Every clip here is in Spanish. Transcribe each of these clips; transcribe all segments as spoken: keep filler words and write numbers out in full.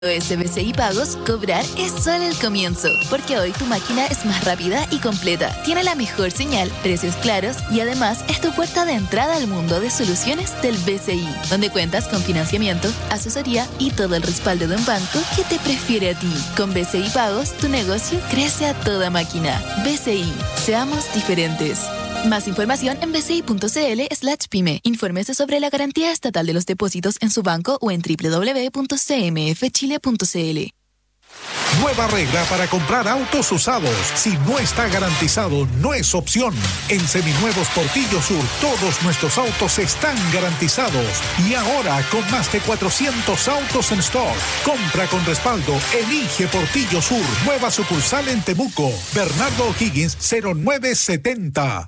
S B C I Pagos, cobrar es solo el comienzo, porque hoy tu máquina es más rápida y completa, tiene la mejor señal, precios claros y además es tu puerta de entrada al mundo de soluciones del B C I, donde cuentas con financiamiento, asesoría y todo el respaldo de un banco que te prefiere a ti. Con B C I Pagos, tu negocio crece a toda máquina. B C I, seamos diferentes. Más información en bci.cl slash pyme. Infórmese sobre la garantía estatal de los depósitos en su banco o en doble u doble u doble u punto c m f chile punto c l. Nueva regla para comprar autos usados. Si no está garantizado, no es opción. En Seminuevos Portillo Sur, todos nuestros autos están garantizados. Y ahora, con más de cuatrocientos autos en stock. Compra con respaldo. Elige Portillo Sur. Nueva sucursal en Temuco. Bernardo O'Higgins, cero nueve setenta.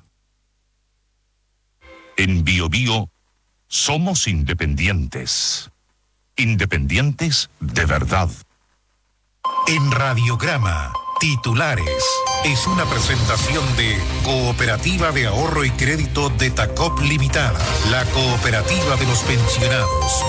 En Bio Bio somos independientes. Independientes de verdad. En Radiograma, titulares. Es una presentación de Cooperativa de Ahorro y Crédito de Tacop Limitada, la cooperativa de los pensionados.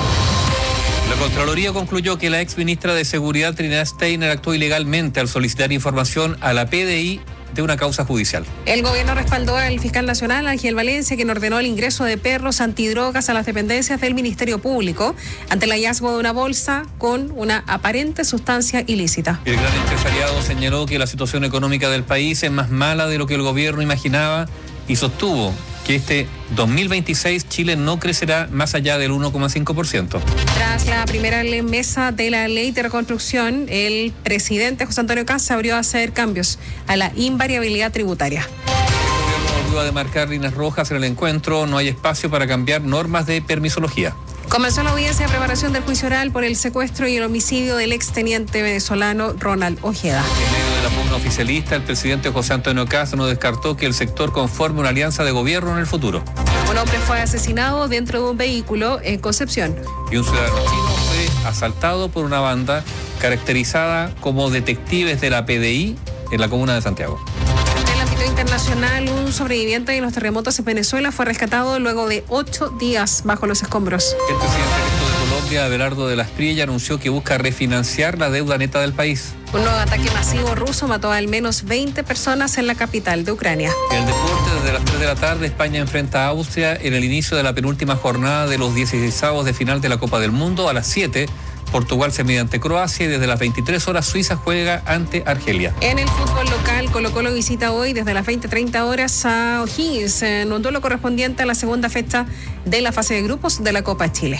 La Contraloría concluyó que la ex ministra de Seguridad Trinidad Steiner actuó ilegalmente al solicitar información a la P D I de una causa judicial. El gobierno respaldó al fiscal nacional Ángel Valencia, quien ordenó el ingreso de perros antidrogas a las dependencias del Ministerio Público ante el hallazgo de una bolsa con una aparente sustancia ilícita. El gran empresariado señaló que la situación económica del país es más mala de lo que el gobierno imaginaba y sostuvo que este dos mil veintiséis Chile no crecerá más allá del uno coma cinco por ciento. Tras la primera mesa de la ley de reconstrucción, el presidente José Antonio Kast abrió a hacer cambios a la invariabilidad tributaria. El gobierno volvió a demarcar líneas rojas en el encuentro. No hay espacio para cambiar normas de permisología. Comenzó la audiencia de preparación del juicio oral por el secuestro y el homicidio del exteniente venezolano Ronald Ojeda. En medio de la pugna oficialista, el presidente José Antonio Kast no descartó que el sector conforme una alianza de gobierno en el futuro. Un hombre fue asesinado dentro de un vehículo en Concepción. Y un ciudadano chino fue asaltado por una banda caracterizada como detectives de la P D I en la comuna de Santiago. En el ámbito internacional, un sobreviviente de los terremotos en Venezuela fue rescatado luego de ocho días bajo los escombros. El presidente electo de Colombia, Abelardo de la Espriella, anunció que busca refinanciar la deuda neta del país. Un nuevo ataque masivo ruso mató a al menos veinte personas en la capital de Ucrania. En el deporte, desde las tres de la tarde, España enfrenta a Austria en el inicio de la penúltima jornada de los dieciseisavos de final de la Copa del Mundo. A las siete, Portugal se mide ante Croacia y desde las veintitrés horas Suiza juega ante Argelia. En el fútbol local, Colo-Colo visita hoy desde las veinte treinta horas a O'Higgins en un duelo correspondiente a la segunda fecha de la fase de grupos de la Copa Chile.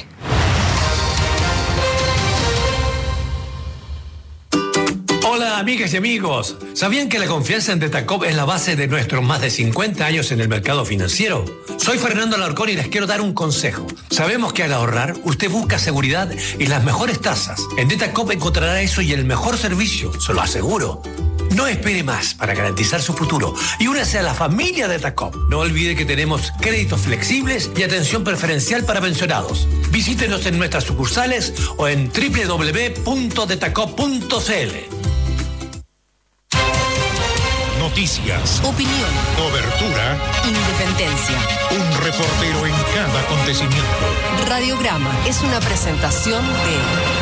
Hola amigas y amigos, ¿sabían que la confianza en Detacop es la base de nuestros más de cincuenta años en el mercado financiero? Soy Fernando Alarcón y les quiero dar un consejo. Sabemos que al ahorrar usted busca seguridad y las mejores tasas. En Detacop encontrará eso y el mejor servicio, se lo aseguro. No espere más para garantizar su futuro y únase a la familia de Detacop. No olvide que tenemos créditos flexibles y atención preferencial para pensionados. Visítenos en nuestras sucursales o en doble u doble u doble u punto detacop punto c l. Noticias, Opinión, cobertura, independencia. un reportero en cada acontecimiento. Radiograma es una presentación de...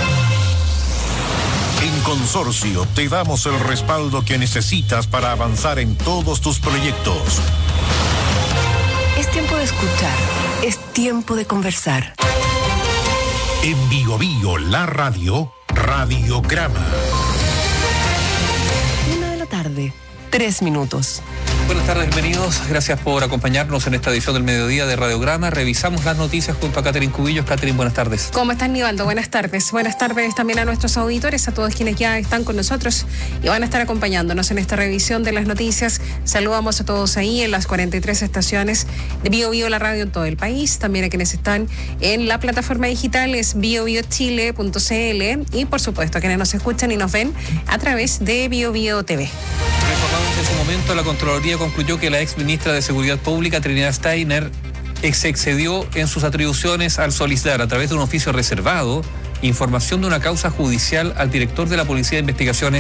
En Consorcio te damos el respaldo que necesitas para avanzar en todos tus proyectos. Es tiempo de escuchar, es tiempo de conversar. En Bio Bio, la radio, Radiograma. Una de la tarde, tres minutos. Buenas tardes, bienvenidos. Gracias por acompañarnos en esta edición del mediodía de Radiograma. Revisamos las noticias junto a Catherine Cubillos. Catherine, buenas tardes. ¿Cómo estás, Nivaldo? Buenas tardes. Buenas tardes también a nuestros auditores, a todos quienes ya están con nosotros y van a estar acompañándonos en esta revisión de las noticias. Saludamos a todos ahí en las cuarenta y tres estaciones de Bio Bio, la radio en todo el país. También a quienes están en la plataforma digital es bio bio chile punto c l y, por supuesto, a quienes nos escuchan y nos ven a través de Bio Bio T V. Recordamos en su momento, la Contraloría concluyó que la ex ministra de Seguridad Pública, Trinidad Steiner, se excedió en sus atribuciones al solicitar a través de un oficio reservado información de una causa judicial al director de la Policía de Investigaciones,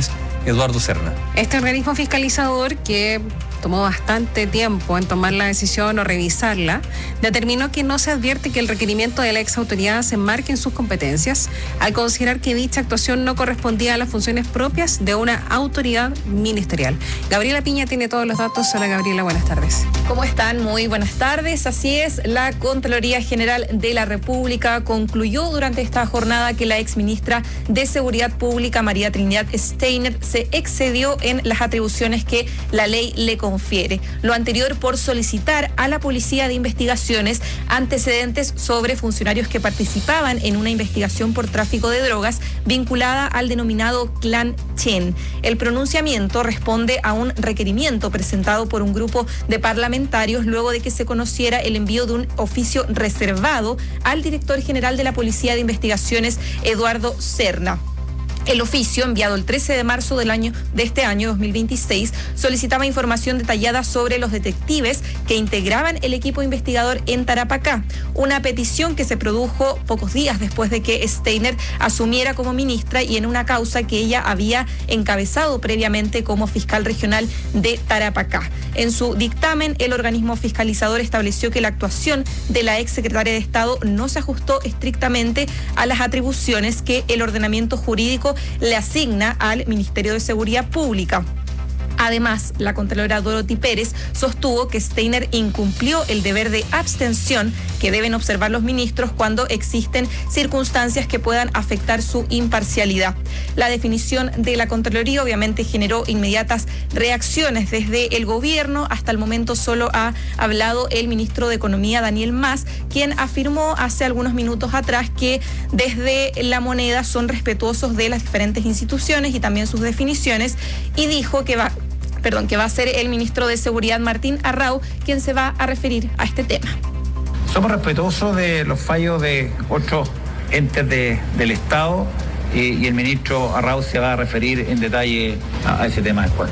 Eduardo Serna. Este organismo fiscalizador, que tomó bastante tiempo en tomar la decisión o revisarla, determinó que no se advierte que el requerimiento de la ex autoridad se enmarque en sus competencias, al considerar que dicha actuación no correspondía a las funciones propias de una autoridad ministerial. Gabriela Piña tiene todos los datos. Hola Gabriela, buenas tardes. ¿Cómo están? Muy buenas tardes. Así es, la Contraloría General de la República concluyó durante esta jornada que la exministra de Seguridad Pública, María Trinidad Steiner, se excedió en las atribuciones que la ley le confiere. Lo anterior por solicitar a la Policía de Investigaciones antecedentes sobre funcionarios que participaban en una investigación por tráfico de drogas vinculada al denominado Clan Chen. El pronunciamiento responde a un requerimiento presentado por un grupo de parlamentarios luego de que se conociera el envío de un oficio reservado al director general de la Policía de Investigaciones, Eduardo Serna. El oficio, enviado el trece de marzo del año de este año dos mil veintiséis, solicitaba información detallada sobre los detectives que integraban el equipo investigador en Tarapacá, una petición que se produjo pocos días después de que Steiner asumiera como ministra y en una causa que ella había encabezado previamente como fiscal regional de Tarapacá. En su dictamen, el organismo fiscalizador estableció que la actuación de la exsecretaria de Estado no se ajustó estrictamente a las atribuciones que el ordenamiento jurídico le asigna al Ministerio de Seguridad Pública. Además, la contralora Dorothy Pérez sostuvo que Steiner incumplió el deber de abstención que deben observar los ministros cuando existen circunstancias que puedan afectar su imparcialidad. La definición de la Contraloría obviamente generó inmediatas reacciones desde el gobierno. Hasta el momento solo ha hablado el ministro de Economía, Daniel Mas, quien afirmó hace algunos minutos atrás que desde La Moneda son respetuosos de las diferentes instituciones y también sus definiciones, y dijo que va Perdón, que va a ser el ministro de Seguridad, Martín Arrau, quien se va a referir a este tema. Somos respetuosos de los fallos de otros entes de, del Estado y, y el ministro Arrau se va a referir en detalle a, a ese tema después.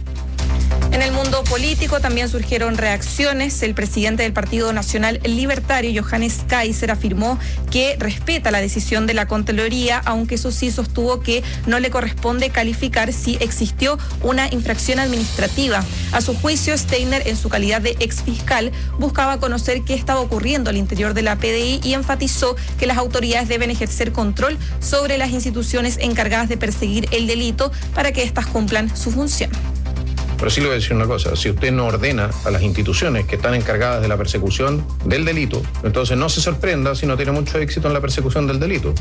En el mundo político también surgieron reacciones. El presidente del Partido Nacional Libertario, Johannes Kaiser, afirmó que respeta la decisión de la Contraloría, aunque eso sí sostuvo que no le corresponde calificar si existió una infracción administrativa. A su juicio, Steiner, en su calidad de exfiscal, buscaba conocer qué estaba ocurriendo al interior de la P D I y enfatizó que las autoridades deben ejercer control sobre las instituciones encargadas de perseguir el delito para que éstas cumplan su función. Pero sí le voy a decir una cosa, si usted no ordena a las instituciones que están encargadas de la persecución del delito, entonces no se sorprenda si no tiene mucho éxito en la persecución del delito.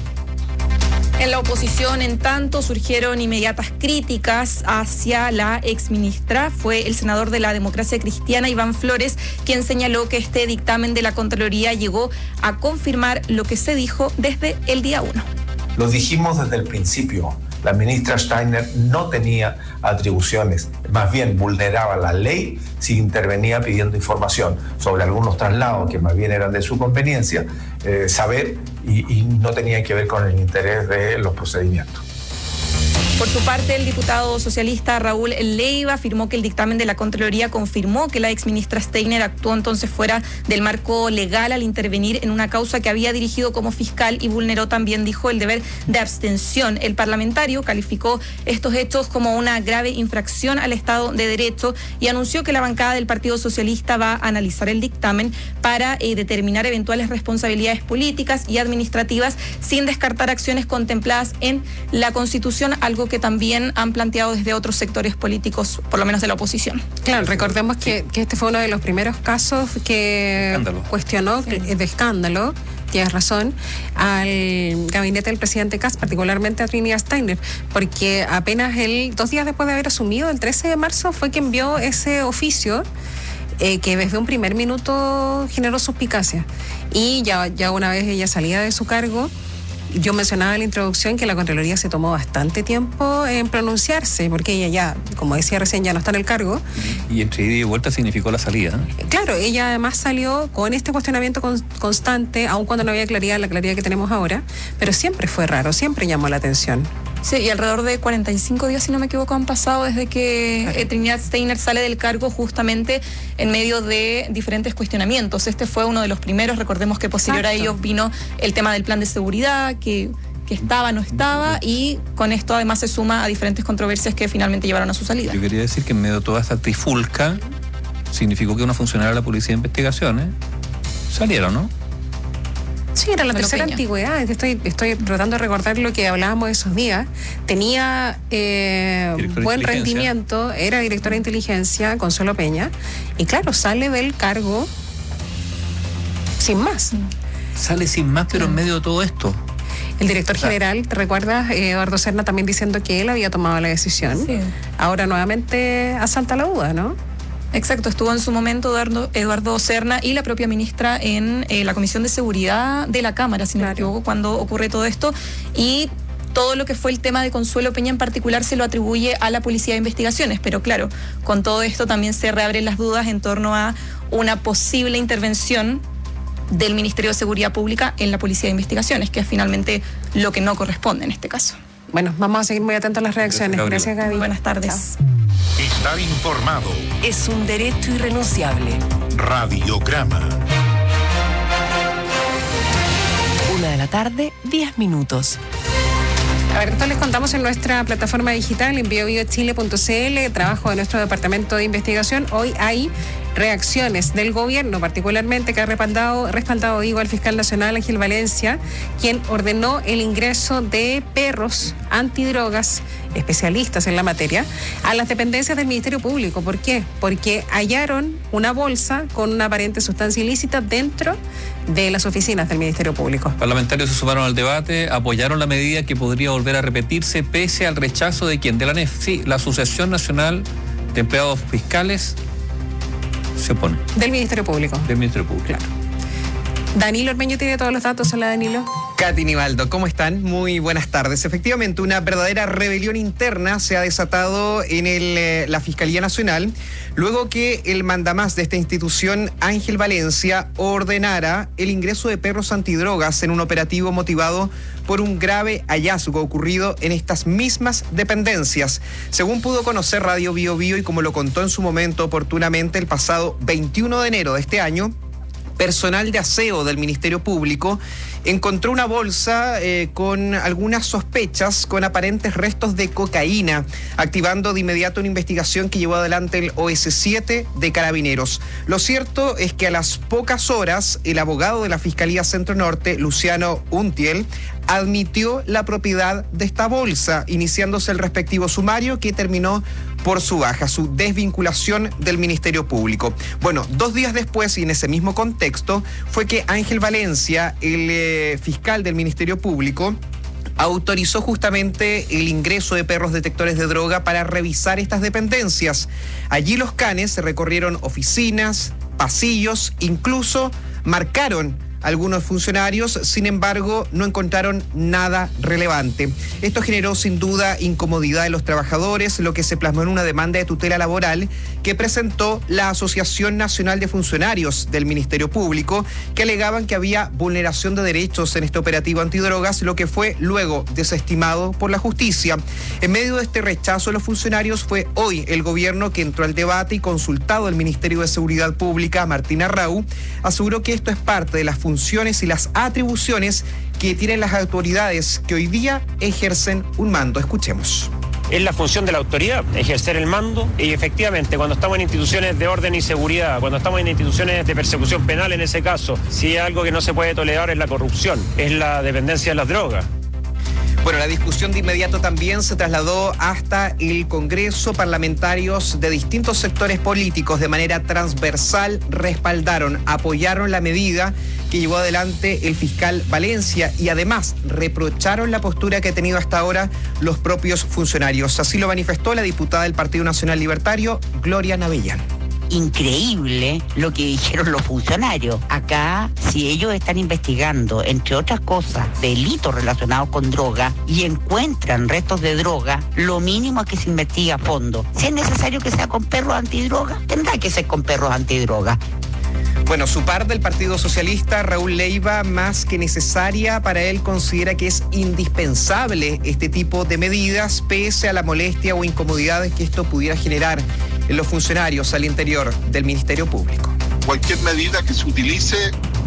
En la oposición, en tanto, surgieron inmediatas críticas hacia la exministra. Fue el senador de la Democracia Cristiana, Iván Flores, quien señaló que este dictamen de la Contraloría llegó a confirmar lo que se dijo desde el día uno. Lo dijimos desde el principio. La ministra Steiner no tenía atribuciones, más bien vulneraba la ley si intervenía pidiendo información sobre algunos traslados que más bien eran de su conveniencia, eh, saber y, y no tenían que ver con el interés de los procedimientos. Por su parte, el diputado socialista Raúl Leiva afirmó que el dictamen de la Contraloría confirmó que la exministra Steiner actuó entonces fuera del marco legal al intervenir en una causa que había dirigido como fiscal y vulneró también, dijo, el deber de abstención. El parlamentario calificó estos hechos como una grave infracción al Estado de Derecho y anunció que la bancada del Partido Socialista va a analizar el dictamen para eh, determinar eventuales responsabilidades políticas y administrativas sin descartar acciones contempladas en la Constitución, algo que también han planteado desde otros sectores políticos, por lo menos de la oposición. Claro, recordemos que, que este fue uno de los primeros casos que escándalo. cuestionó sí. de escándalo, tienes razón, al gabinete del presidente Kast, particularmente a Trinidad Steiner, porque apenas él, dos días después de haber asumido, el trece de marzo, fue que envió ese oficio eh, que desde un primer minuto generó suspicacia. Y ya, ya una vez ella salía de su cargo, yo mencionaba en la introducción que la Contraloría se tomó bastante tiempo en pronunciarse, porque ella ya, como decía recién, ya no está en el cargo. Y entre ida y vuelta significó la salida. Claro, ella además salió con este cuestionamiento con, constante, aun cuando no había claridad, la claridad que tenemos ahora, pero siempre fue raro, siempre llamó la atención. Sí, y alrededor de cuarenta y cinco días, si no me equivoco, han pasado desde que eh, Trinidad Steiner sale del cargo justamente en medio de diferentes cuestionamientos. Este fue uno de los primeros, recordemos que posterior Exacto. a ellos vino el tema del plan de seguridad, que que estaba, no estaba, y con esto además se suma a diferentes controversias que finalmente llevaron a su salida. Yo quería decir que en medio de toda esta trifulca significó que una funcionaria de la Policía de Investigaciones salieron, ¿no? Sí, era la Bueno, tercera Peña. antigüedad. Estoy, estoy tratando de recordar lo que hablábamos esos días. Tenía eh, Director de buen inteligencia. rendimiento, era directora de inteligencia, Consuelo Peña, y claro, sale del cargo sin más. Sale sin más, pero en medio de todo esto. El director general, ¿te recuerdas? Eh, Eduardo Serna también diciendo que él había tomado la decisión. Sí. Ahora nuevamente asalta la duda, ¿no? Exacto, estuvo en su momento Eduardo, Eduardo Serna y la propia ministra en eh, la Comisión de Seguridad de la Cámara, si no me equivoco, cuando ocurre todo esto, y todo lo que fue el tema de Consuelo Peña en particular se lo atribuye a la Policía de Investigaciones, pero claro, con todo esto también se reabren las dudas en torno a una posible intervención del Ministerio de Seguridad Pública en la Policía de Investigaciones, que es finalmente lo que no corresponde en este caso. Bueno, vamos a seguir muy atentos a las reacciones. Gracias, Gracias, Gaby. Buenas tardes. Chao. Estar informado. Es un derecho irrenunciable. Radiograma. Una de la tarde, diez minutos. A ver, entonces les contamos en nuestra plataforma digital, en bio bio chile punto c l, trabajo de nuestro departamento de investigación. Hoy hay reacciones del gobierno, particularmente que ha respaldado, respaldado digo, al fiscal nacional Ángel Valencia, quien ordenó el ingreso de perros antidrogas, especialistas en la materia, a las dependencias del Ministerio Público. ¿Por qué? Porque hallaron una bolsa con una aparente sustancia ilícita dentro de las oficinas del Ministerio Público. Parlamentarios se sumaron al debate, apoyaron la medida que podría volver a repetirse pese al rechazo de quién, de la A N E F. Sí, la Asociación Nacional de Empleados Fiscales se opone. Del Ministerio Público. Del Ministerio Público. Claro. Danilo Ormeño tiene todos los datos. Hola, Danilo. Katy Nivaldo, ¿cómo están? Muy buenas tardes. Efectivamente, una verdadera rebelión interna se ha desatado en el, eh, la Fiscalía Nacional, luego que el mandamás de esta institución, Ángel Valencia, ordenara el ingreso de perros antidrogas en un operativo motivado por un grave hallazgo ocurrido en estas mismas dependencias. Según pudo conocer Radio Bio Bio y como lo contó en su momento oportunamente el pasado veintiuno de enero de este año, personal de aseo del Ministerio Público encontró una bolsa eh, con algunas sospechas con aparentes restos de cocaína, activando de inmediato una investigación que llevó adelante el O S siete de Carabineros. Lo cierto es que a las pocas horas el abogado de la Fiscalía Centro Norte, Luciano Untiel, admitió la propiedad de esta bolsa, iniciándose el respectivo sumario que terminó por su baja, su desvinculación del Ministerio Público. Bueno, dos días después y en ese mismo contexto fue que Ángel Valencia, el eh, fiscal del Ministerio Público, autorizó justamente el ingreso de perros detectores de droga para revisar estas dependencias. Allí los canes recorrieron oficinas, pasillos, incluso marcaron algunos funcionarios, sin embargo, no encontraron nada relevante. Esto generó sin duda incomodidad de los trabajadores, lo que se plasmó en una demanda de tutela laboral que presentó la Asociación Nacional de Funcionarios del Ministerio Público, que alegaban que había vulneración de derechos en este operativo antidrogas, lo que fue luego desestimado por la justicia. En medio de este rechazo de los funcionarios fue hoy el gobierno que entró al debate y consultado al Ministerio de Seguridad Pública, Martín Arrau, aseguró que esto es parte de las funciones y las atribuciones que tienen las autoridades que hoy día ejercen un mando. Escuchemos. Es la función de la autoridad, ejercer el mando, y efectivamente cuando estamos en instituciones de orden y seguridad, cuando estamos en instituciones de persecución penal en ese caso, si hay algo que no se puede tolerar es la corrupción, es la dependencia de las drogas. Bueno, la discusión de inmediato también se trasladó hasta el Congreso. Parlamentarios de distintos sectores políticos de manera transversal respaldaron, apoyaron la medida que llevó adelante el fiscal Valencia y además reprocharon la postura que ha tenido hasta ahora los propios funcionarios. Así lo manifestó la diputada del Partido Nacional Libertario, Gloria Navellán. Increíble lo que dijeron los funcionarios. Acá, si ellos están investigando, entre otras cosas, delitos relacionados con droga y encuentran restos de droga, lo mínimo es que se investigue a fondo. Si es necesario que sea con perros antidroga, tendrá que ser con perros antidroga. Bueno, su par del Partido Socialista, Raúl Leiva, más que necesaria, para él considera que es indispensable este tipo de medidas, pese a la molestia o incomodidades que esto pudiera generar en los funcionarios al interior del Ministerio Público. Cualquier medida que se utilice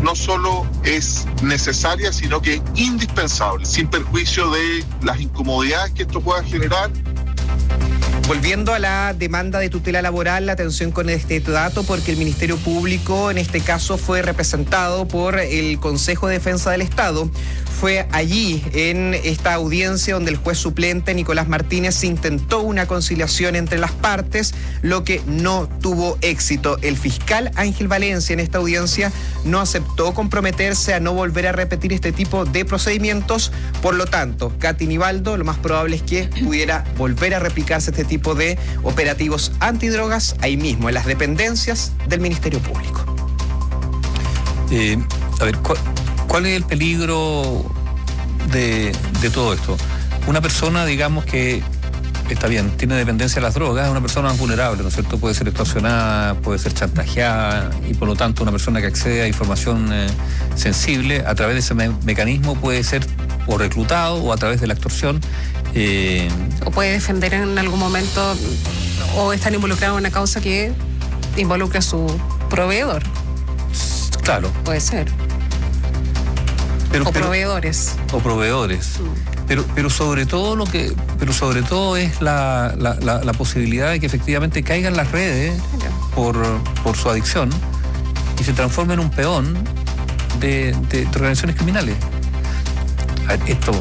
no solo es necesaria, sino que es indispensable, sin perjuicio de las incomodidades que esto pueda generar. Volviendo a la demanda de tutela laboral, la atención con este dato, porque el Ministerio Público en este caso fue representado por el Consejo de Defensa del Estado. Fue allí, en esta audiencia, donde el juez suplente Nicolás Martínez intentó una conciliación entre las partes, lo que no tuvo éxito. El fiscal Ángel Valencia en esta audiencia no aceptó comprometerse a no volver a repetir este tipo de procedimientos. Por lo tanto, Katy Nivaldo, lo más probable es que pudiera volver a replicarse este tipo de operativos antidrogas ahí mismo, en las dependencias del Ministerio Público. Eh, a ver, ¿cuál, cuál es el peligro de, de todo esto? Una persona, digamos que está bien, tiene dependencia de las drogas, es una persona más vulnerable, ¿no es cierto? Puede ser extorsionada, puede ser chantajeada, y por lo tanto una persona que accede a información eh, sensible a través de ese me- mecanismo puede ser o reclutado o a través de la extorsión. Eh, o puede defender en algún momento o estar involucrado en una causa que involucra a su proveedor. Claro. Puede ser. Pero, o pero, proveedores. O proveedores. Mm. Pero, pero sobre todo lo que, pero sobre todo es la, la, la, la posibilidad de que efectivamente caigan las redes por, por su adicción y se transforme en un peón de, de, de organizaciones criminales. Esto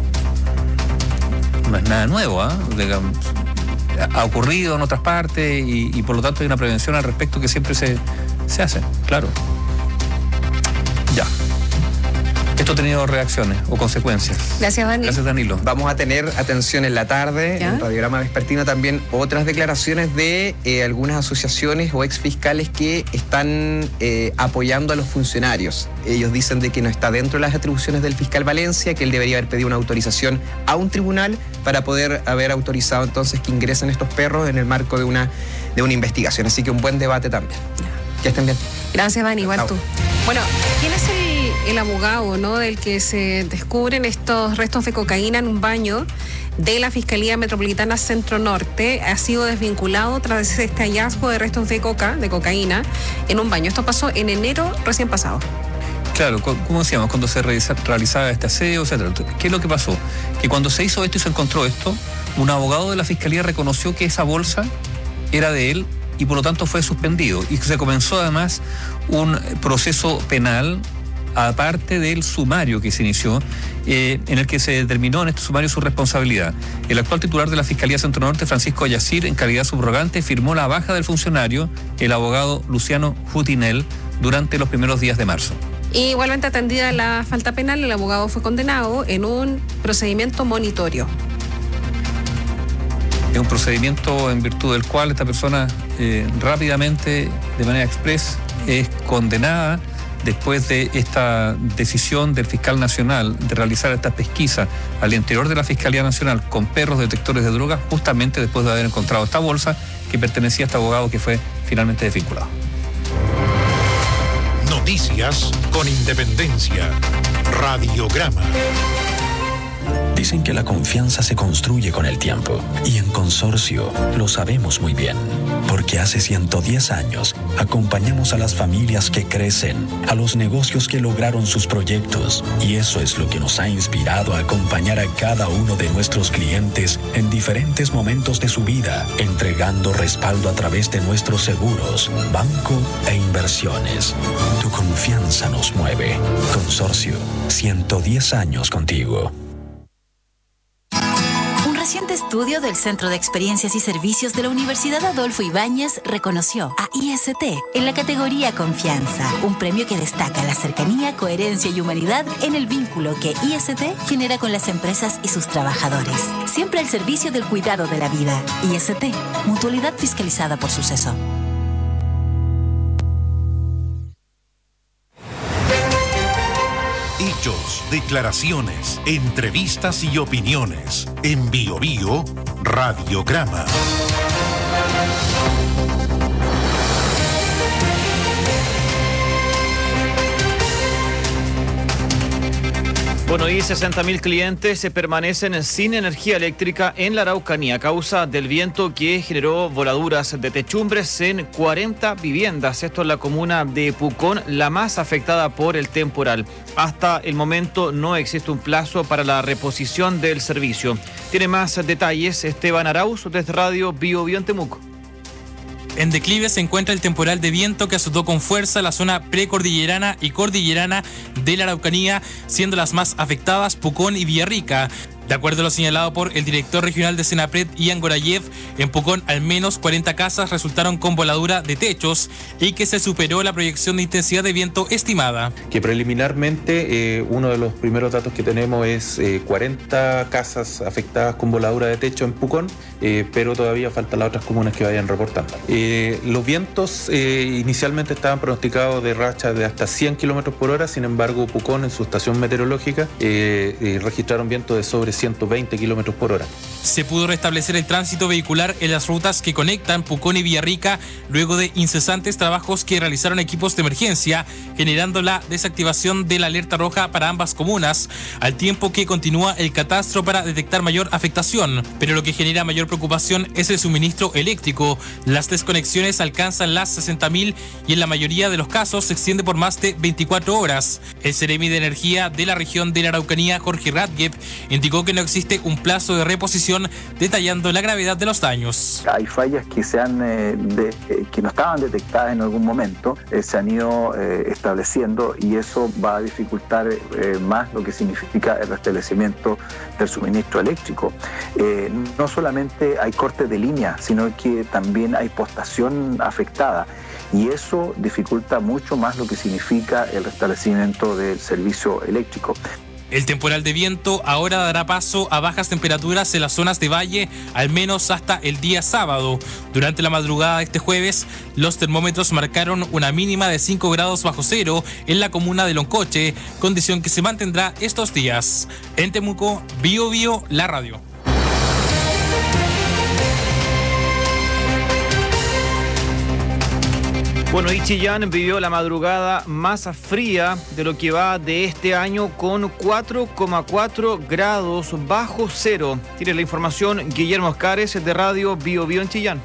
no es nada nuevo, ¿eh? Digamos, ha ocurrido en otras partes y, y por lo tanto hay una prevención al respecto que siempre se, se hace, claro. Ya. Esto ha tenido reacciones o consecuencias. Gracias, Dani. Gracias, Danilo. Vamos a tener atención en la tarde, ¿Ya? en Radiograma Vespertino también, otras declaraciones de eh, algunas asociaciones o exfiscales que están eh, apoyando a los funcionarios. Ellos dicen de que no está dentro de las atribuciones del fiscal Valencia, que él debería haber pedido una autorización a un tribunal para poder haber autorizado entonces que ingresen estos perros en el marco de una, de una investigación. Así que un buen debate también. Que estén bien. Gracias, Dani, igual Chao. tú. Bueno, ¿quién es el, el abogado, ¿no?, del que se descubren estos restos de cocaína en un baño de la Fiscalía Metropolitana Centro Norte? Ha sido desvinculado tras este hallazgo de restos de coca, de cocaína, en un baño. Esto pasó en enero recién pasado. Claro, como decíamos, cuando se realiza, realizaba este aseo, etcétera. ¿Qué es lo que pasó? Que cuando se hizo esto y se encontró esto, un abogado de la Fiscalía reconoció que esa bolsa era de él y por lo tanto fue suspendido. Y se comenzó además un proceso penal, aparte del sumario que se inició, eh, en el que se determinó en este sumario su responsabilidad. El actual titular de la Fiscalía Centro Norte, Francisco Ayacir, en calidad subrogante, firmó la baja del funcionario, el abogado Luciano Jutinel, durante los primeros días de marzo. Y igualmente atendida la falta penal, el abogado fue condenado en un procedimiento monitorio. Es un procedimiento en virtud del cual esta persona eh, rápidamente, de manera express, es condenada después de esta decisión del fiscal nacional de realizar esta pesquisa al interior de la Fiscalía Nacional con perros detectores de drogas, justamente después de haber encontrado esta bolsa que pertenecía a este abogado que fue finalmente desvinculado. Noticias con independencia. Radiograma. Dicen que la confianza se construye con el tiempo y en Consorcio lo sabemos muy bien, porque hace ciento diez años acompañamos a las familias que crecen, a los negocios que lograron sus proyectos, y eso es lo que nos ha inspirado a acompañar a cada uno de nuestros clientes en diferentes momentos de su vida, entregando respaldo a través de nuestros seguros, banco e inversiones. Tu confianza nos mueve. Consorcio, ciento diez años contigo. Un reciente estudio del Centro de Experiencias y Servicios de la Universidad Adolfo Ibáñez reconoció a I S T en la categoría Confianza, un premio que destaca la cercanía, coherencia y humanidad en el vínculo que I S T genera con las empresas y sus trabajadores. Siempre al servicio del cuidado de la vida. I S T, mutualidad fiscalizada por Suceso. Hechos, declaraciones, entrevistas y opiniones. En Bio Bio, Radiograma. Bueno, y sesenta mil clientes se permanecen sin energía eléctrica en la Araucanía a causa del viento que generó voladuras de techumbres en cuarenta viviendas. Esto es la comuna de Pucón, la más afectada por el temporal. Hasta el momento no existe un plazo para la reposición del servicio. Tiene más detalles Esteban Arauz desde Radio Bio Bio en Temuco. En declive se encuentra el temporal de viento que azotó con fuerza la zona precordillerana y cordillerana de la Araucanía, siendo las más afectadas Pucón y Villarrica. De acuerdo a lo señalado por el director regional de Senapred, Ian Gorayev, en Pucón al menos cuarenta casas resultaron con voladura de techos y que se superó la proyección de intensidad de viento estimada. Que preliminarmente eh, uno de los primeros datos que tenemos es eh, cuarenta casas afectadas con voladura de techo en Pucón, eh, pero todavía faltan las otras comunas que vayan reportando. Eh, los vientos eh, inicialmente estaban pronosticados de rachas de hasta cien kilómetros por hora, sin embargo Pucón en su estación meteorológica eh, eh, registraron vientos de sobre ciento veinte kilómetros por hora. Se pudo restablecer el tránsito vehicular en las rutas que conectan Pucón y Villarrica luego de incesantes trabajos que realizaron equipos de emergencia, generando la desactivación de la alerta roja para ambas comunas, al tiempo que continúa el catastro para detectar mayor afectación. Pero lo que genera mayor preocupación es el suministro eléctrico. Las desconexiones alcanzan las sesenta mil y en la mayoría de los casos se extiende por más de veinticuatro horas. El Seremi de Energía de la región de la Araucanía, Jorge Radgeb, indicó que no existe un plazo de reposición, detallando la gravedad de los daños. Hay fallas que se han eh, de, eh, que no estaban detectadas en algún momento, eh, se han ido eh, estableciendo y eso va a dificultar eh, más lo que significa el restablecimiento del suministro eléctrico. Eh, no solamente hay cortes de línea, sino que también hay postación afectada. Y eso dificulta mucho más lo que significa el restablecimiento del servicio eléctrico. El temporal de viento ahora dará paso a bajas temperaturas en las zonas de valle, al menos hasta el día sábado. Durante la madrugada de este jueves, los termómetros marcaron una mínima de cinco grados bajo cero en la comuna de Loncoche, condición que se mantendrá estos días. En Temuco, Bio Bio, la radio. Bueno, y Chillán vivió la madrugada más fría de lo que va de este año con cuatro coma cuatro grados bajo cero. Tiene la información Guillermo Oscares de Radio Bio Bio en Chillán.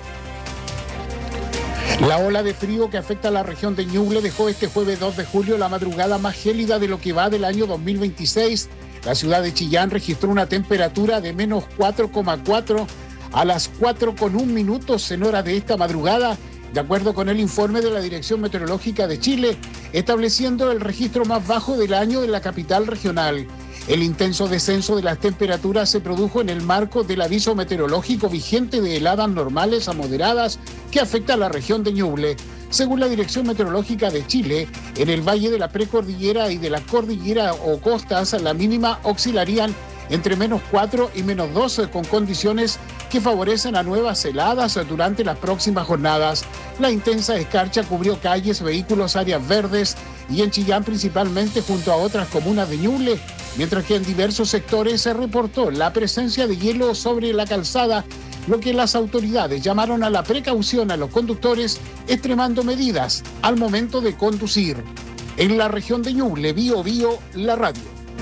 La ola de frío que afecta a la región de Ñuble dejó este jueves dos de julio la madrugada más gélida de lo que va del año dos mil veintiséis. La ciudad de Chillán registró una temperatura de menos cuatro coma cuatro a las cuatro con un minutos en hora de esta madrugada, de acuerdo con el informe de la Dirección Meteorológica de Chile, estableciendo el registro más bajo del año en la capital regional. El intenso descenso de las temperaturas se produjo en el marco del aviso meteorológico vigente de heladas normales a moderadas que afecta a la región de Ñuble. Según la Dirección Meteorológica de Chile, en el valle de la precordillera y de la cordillera o costas, la mínima oscilarían entre menos cuatro y menos dos, con condiciones que favorecen a nuevas heladas durante las próximas jornadas. La intensa escarcha cubrió calles, vehículos, áreas verdes y en Chillán principalmente junto a otras comunas de Ñuble, mientras que en diversos sectores se reportó la presencia de hielo sobre la calzada, lo que las autoridades llamaron a la precaución a los conductores, extremando medidas al momento de conducir. En la región de Ñuble, Bio Bio, la radio.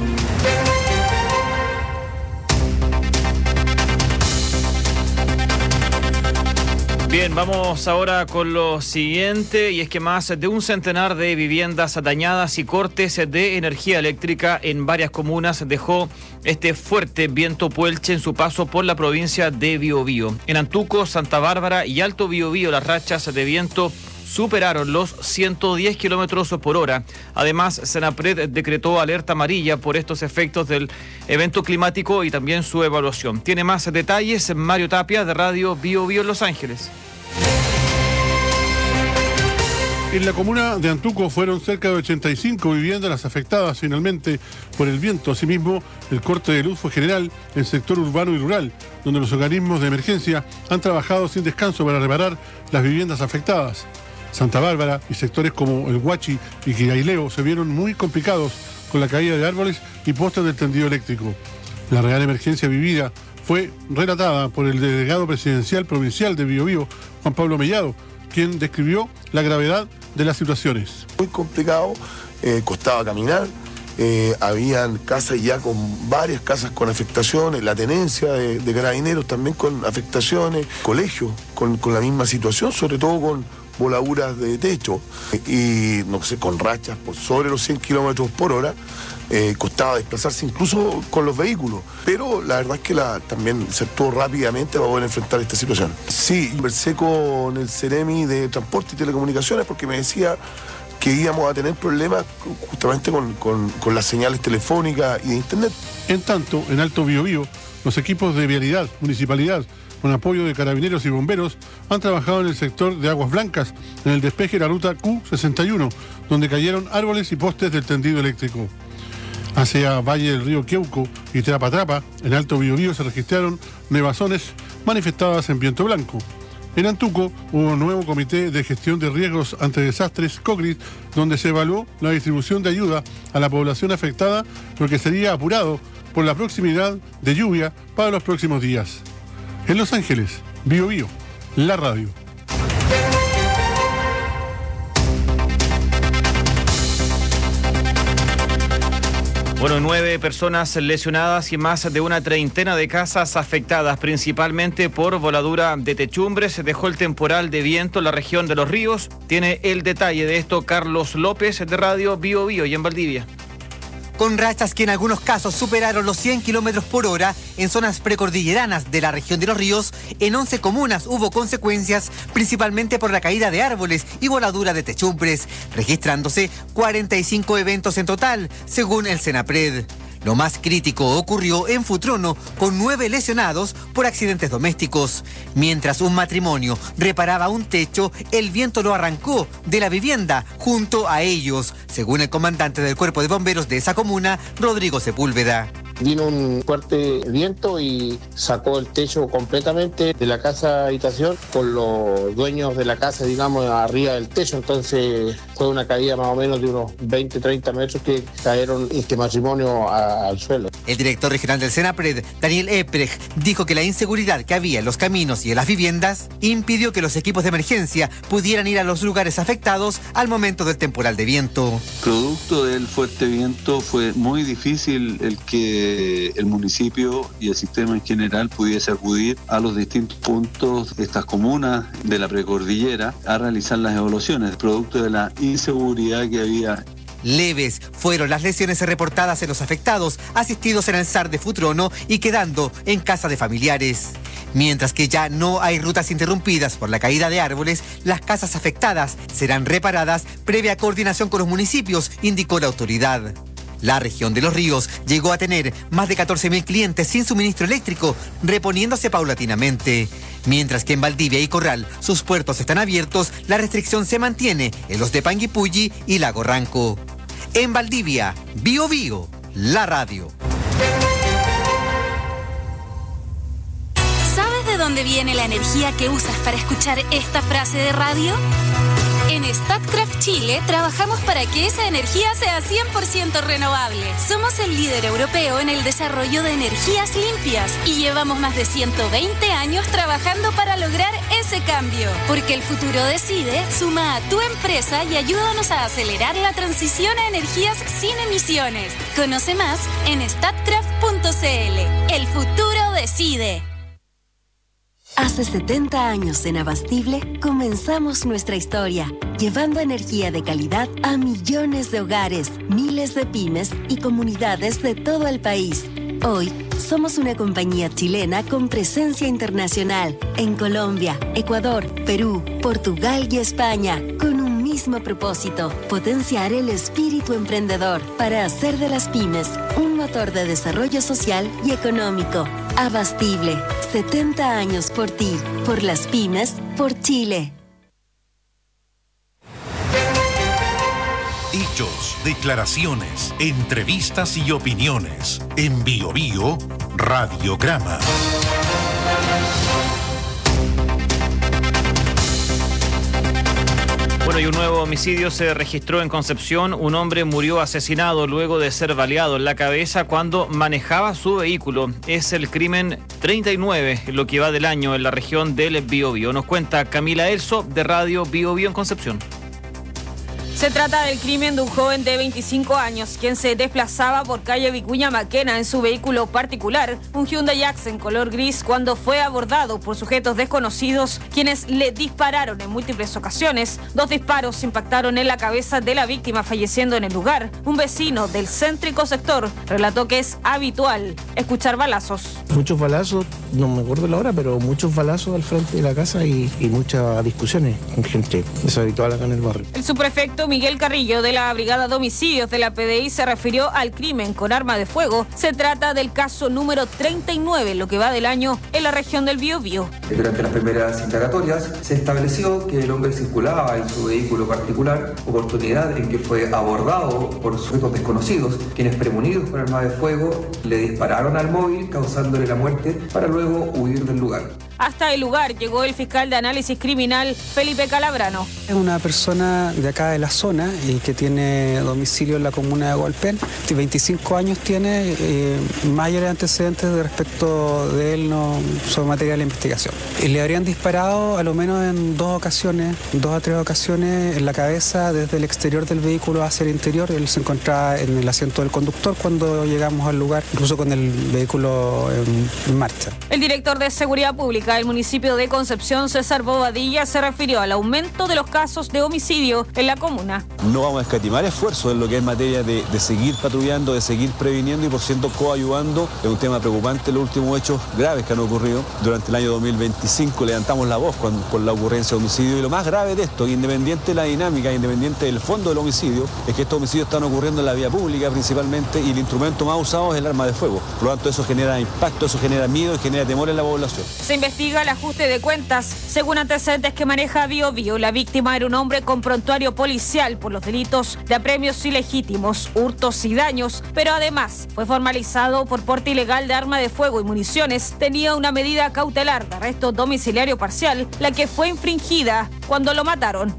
Bien, vamos ahora con lo siguiente, y es que más de un centenar de viviendas dañadas y cortes de energía eléctrica en varias comunas dejó este fuerte viento puelche en su paso por la provincia de Biobío. En Antuco, Santa Bárbara y Alto Biobío, las rachas de viento superaron los ciento diez kilómetros por hora. Además, Senapred decretó alerta amarilla por estos efectos del evento climático y también su evaluación. Tiene más detalles Mario Tapia de Radio Bio Bio en Los Ángeles. En la comuna de Antuco fueron cerca de ochenta y cinco viviendas las afectadas finalmente por el viento. Asimismo, el corte de luz fue general en el sector urbano y rural, donde los organismos de emergencia han trabajado sin descanso para reparar las viviendas afectadas. Santa Bárbara y sectores como El Huachi y Quiraileo se vieron muy complicados con la caída de árboles y postes del tendido eléctrico. La real emergencia vivida fue relatada por el delegado presidencial provincial de Biobío, Juan Pablo Mellado, quien describió la gravedad de las situaciones. Muy complicado, eh, costaba caminar, eh, habían casas ya con varias casas con afectaciones, la tenencia de, de carabineros también con afectaciones, colegios con, con la misma situación, sobre todo con voladuras de techo y no sé, con rachas por sobre los cien kilómetros por hora. Eh, costaba desplazarse incluso con los vehículos, pero la verdad es que la, también se actuó rápidamente para poder enfrentar esta situación. Sí, conversé con el Ceremi de Transporte y Telecomunicaciones porque me decía que íbamos a tener problemas justamente con, con, con las señales telefónicas y de internet. En tanto, en Alto Biobío, los equipos de vialidad, municipalidad, con apoyo de carabineros y bomberos, han trabajado en el sector de Aguas Blancas, en el despeje de la ruta Q sesenta y uno, donde cayeron árboles y postes del tendido eléctrico. Hacia Valle del Río Queuco y Trapa Trapa, en Alto Biobío, se registraron nevazones manifestadas en viento blanco. En Antuco hubo un nuevo comité de gestión de riesgos ante desastres, COGRID, donde se evaluó la distribución de ayuda a la población afectada, lo que sería apurado por la proximidad de lluvia para los próximos días. En Los Ángeles, Biobío, la radio. Bueno, nueve personas lesionadas y más de una treintena de casas afectadas, principalmente por voladura de techumbres. Se dejó el temporal de viento en la región de Los Ríos. Tiene el detalle de esto Carlos López, de Radio Bio Bio y en Valdivia. Con rachas que en algunos casos superaron los cien kilómetros por hora en zonas precordilleranas de la región de Los Ríos, en once comunas hubo consecuencias, principalmente por la caída de árboles y voladura de techumbres, registrándose cuarenta y cinco eventos en total, según el Senapred. Lo más crítico ocurrió en Futrono, con nueve lesionados por accidentes domésticos. Mientras un matrimonio reparaba un techo, el viento lo arrancó de la vivienda junto a ellos, según el comandante del Cuerpo de Bomberos de esa comuna, Rodrigo Sepúlveda. Vino un fuerte viento y sacó el techo completamente de la casa habitación con los dueños de la casa, digamos, arriba del techo. Entonces fue una caída más o menos de unos veinte, treinta metros que cayeron este matrimonio a, al suelo. El director regional del Senapred, Daniel Eprecht, dijo que la inseguridad que había en los caminos y en las viviendas impidió que los equipos de emergencia pudieran ir a los lugares afectados al momento del temporal de viento. Producto del fuerte viento fue muy difícil el que el municipio y el sistema en general pudiese acudir a los distintos puntos de estas comunas de la precordillera a realizar las evaluaciones, producto de la inseguridad que había. Leves fueron las lesiones reportadas en los afectados, asistidos en el S A R de Futrono y quedando en casa de familiares. Mientras que ya no hay rutas interrumpidas por la caída de árboles, las casas afectadas serán reparadas previa coordinación con los municipios, indicó la autoridad. La región de Los Ríos llegó a tener más de catorce mil clientes sin suministro eléctrico, reponiéndose paulatinamente. Mientras que en Valdivia y Corral sus puertos están abiertos, la restricción se mantiene en los de Panguipulli y Lago Ranco. En Valdivia, Bio Bio, la radio. ¿Sabes de dónde viene la energía que usas para escuchar esta frase de radio? En Statkraft Chile trabajamos para que esa energía sea cien por ciento renovable. Somos el líder europeo en el desarrollo de energías limpias y llevamos más de ciento veinte años trabajando para lograr ese cambio. Porque el futuro decide, suma a tu empresa y ayúdanos a acelerar la transición a energías sin emisiones. Conoce más en statkraft punto c l. El futuro decide. Hace setenta años en Abastible comenzamos nuestra historia, llevando energía de calidad a millones de hogares, miles de pymes y comunidades de todo el país. Hoy somos una compañía chilena con presencia internacional en Colombia, Ecuador, Perú, Portugal y España, con un mismo propósito: potenciar el espíritu emprendedor para hacer de las pymes un motor de desarrollo social y económico. Abastible, setenta años por ti, por las pymes, por Chile. Hechos, declaraciones, entrevistas y opiniones. En Bio Bio, Radiograma. Bueno, y un nuevo homicidio se registró en Concepción. Un hombre murió asesinado luego de ser baleado en la cabeza cuando manejaba su vehículo. Es el crimen treinta y nueve, lo que va del año en la región del Biobío. Nos cuenta Camila Elso, de Radio Bio Bio en Concepción. Se trata del crimen de un joven de veinticinco años, quien se desplazaba por calle Vicuña Maquena en su vehículo particular, un Hyundai Accent color gris, cuando fue abordado por sujetos desconocidos, quienes le dispararon en múltiples ocasiones. Dos disparos impactaron en la cabeza de la víctima, falleciendo en el lugar. Un vecino del céntrico sector relató que es habitual escuchar balazos. Muchos balazos, no me acuerdo la hora, pero muchos balazos al frente de la casa y, y muchas discusiones con gente. Es habitual acá en el barrio. El subprefecto Miguel Carrillo de la Brigada de Homicidios de la P D I se refirió al crimen con arma de fuego. Se trata del caso número treinta y nueve, lo que va del año en la región del Biobío. Durante las primeras indagatorias se estableció que el hombre circulaba en su vehículo particular, oportunidad en que fue abordado por sujetos desconocidos, quienes premonidos con arma de fuego le dispararon al móvil, causándole la muerte, para luego huir del lugar. Hasta el lugar llegó el fiscal de análisis criminal Felipe Calabrano. Es una persona de acá de la zona y que tiene domicilio en la comuna de Hualpén. veinticinco años tiene, eh, mayores antecedentes de respecto de él no son materia de la investigación. Y le habrían disparado a lo menos en dos ocasiones, dos a tres ocasiones en la cabeza desde el exterior del vehículo hacia el interior. Él se encontraba en el asiento del conductor cuando llegamos al lugar, incluso con el vehículo en, en marcha. El director de Seguridad Pública del municipio de Concepción, César Bobadilla, se refirió al aumento de los casos de homicidio en la comuna. No vamos a escatimar esfuerzos en lo que es materia de, de seguir patrullando, de seguir previniendo y por cierto coayudando. Es un tema preocupante los últimos hechos graves que han ocurrido durante el año dos mil veinticinco. Levantamos la voz con, con la ocurrencia de homicidio y lo más grave de esto, independiente de la dinámica, independiente del fondo del homicidio, es que estos homicidios están ocurriendo en la vía pública principalmente y el instrumento más usado es el arma de fuego. Por lo tanto, eso genera impacto, eso genera miedo y genera temor en la población. Se investiga el ajuste de cuentas. Según antecedentes que maneja Biobío, la víctima era un hombre con prontuario policial por los delitos de apremios ilegítimos, hurtos y daños, pero además fue formalizado por porte ilegal de arma de fuego y municiones. Tenía una medida cautelar de arresto domiciliario parcial, la que fue infringida cuando lo mataron.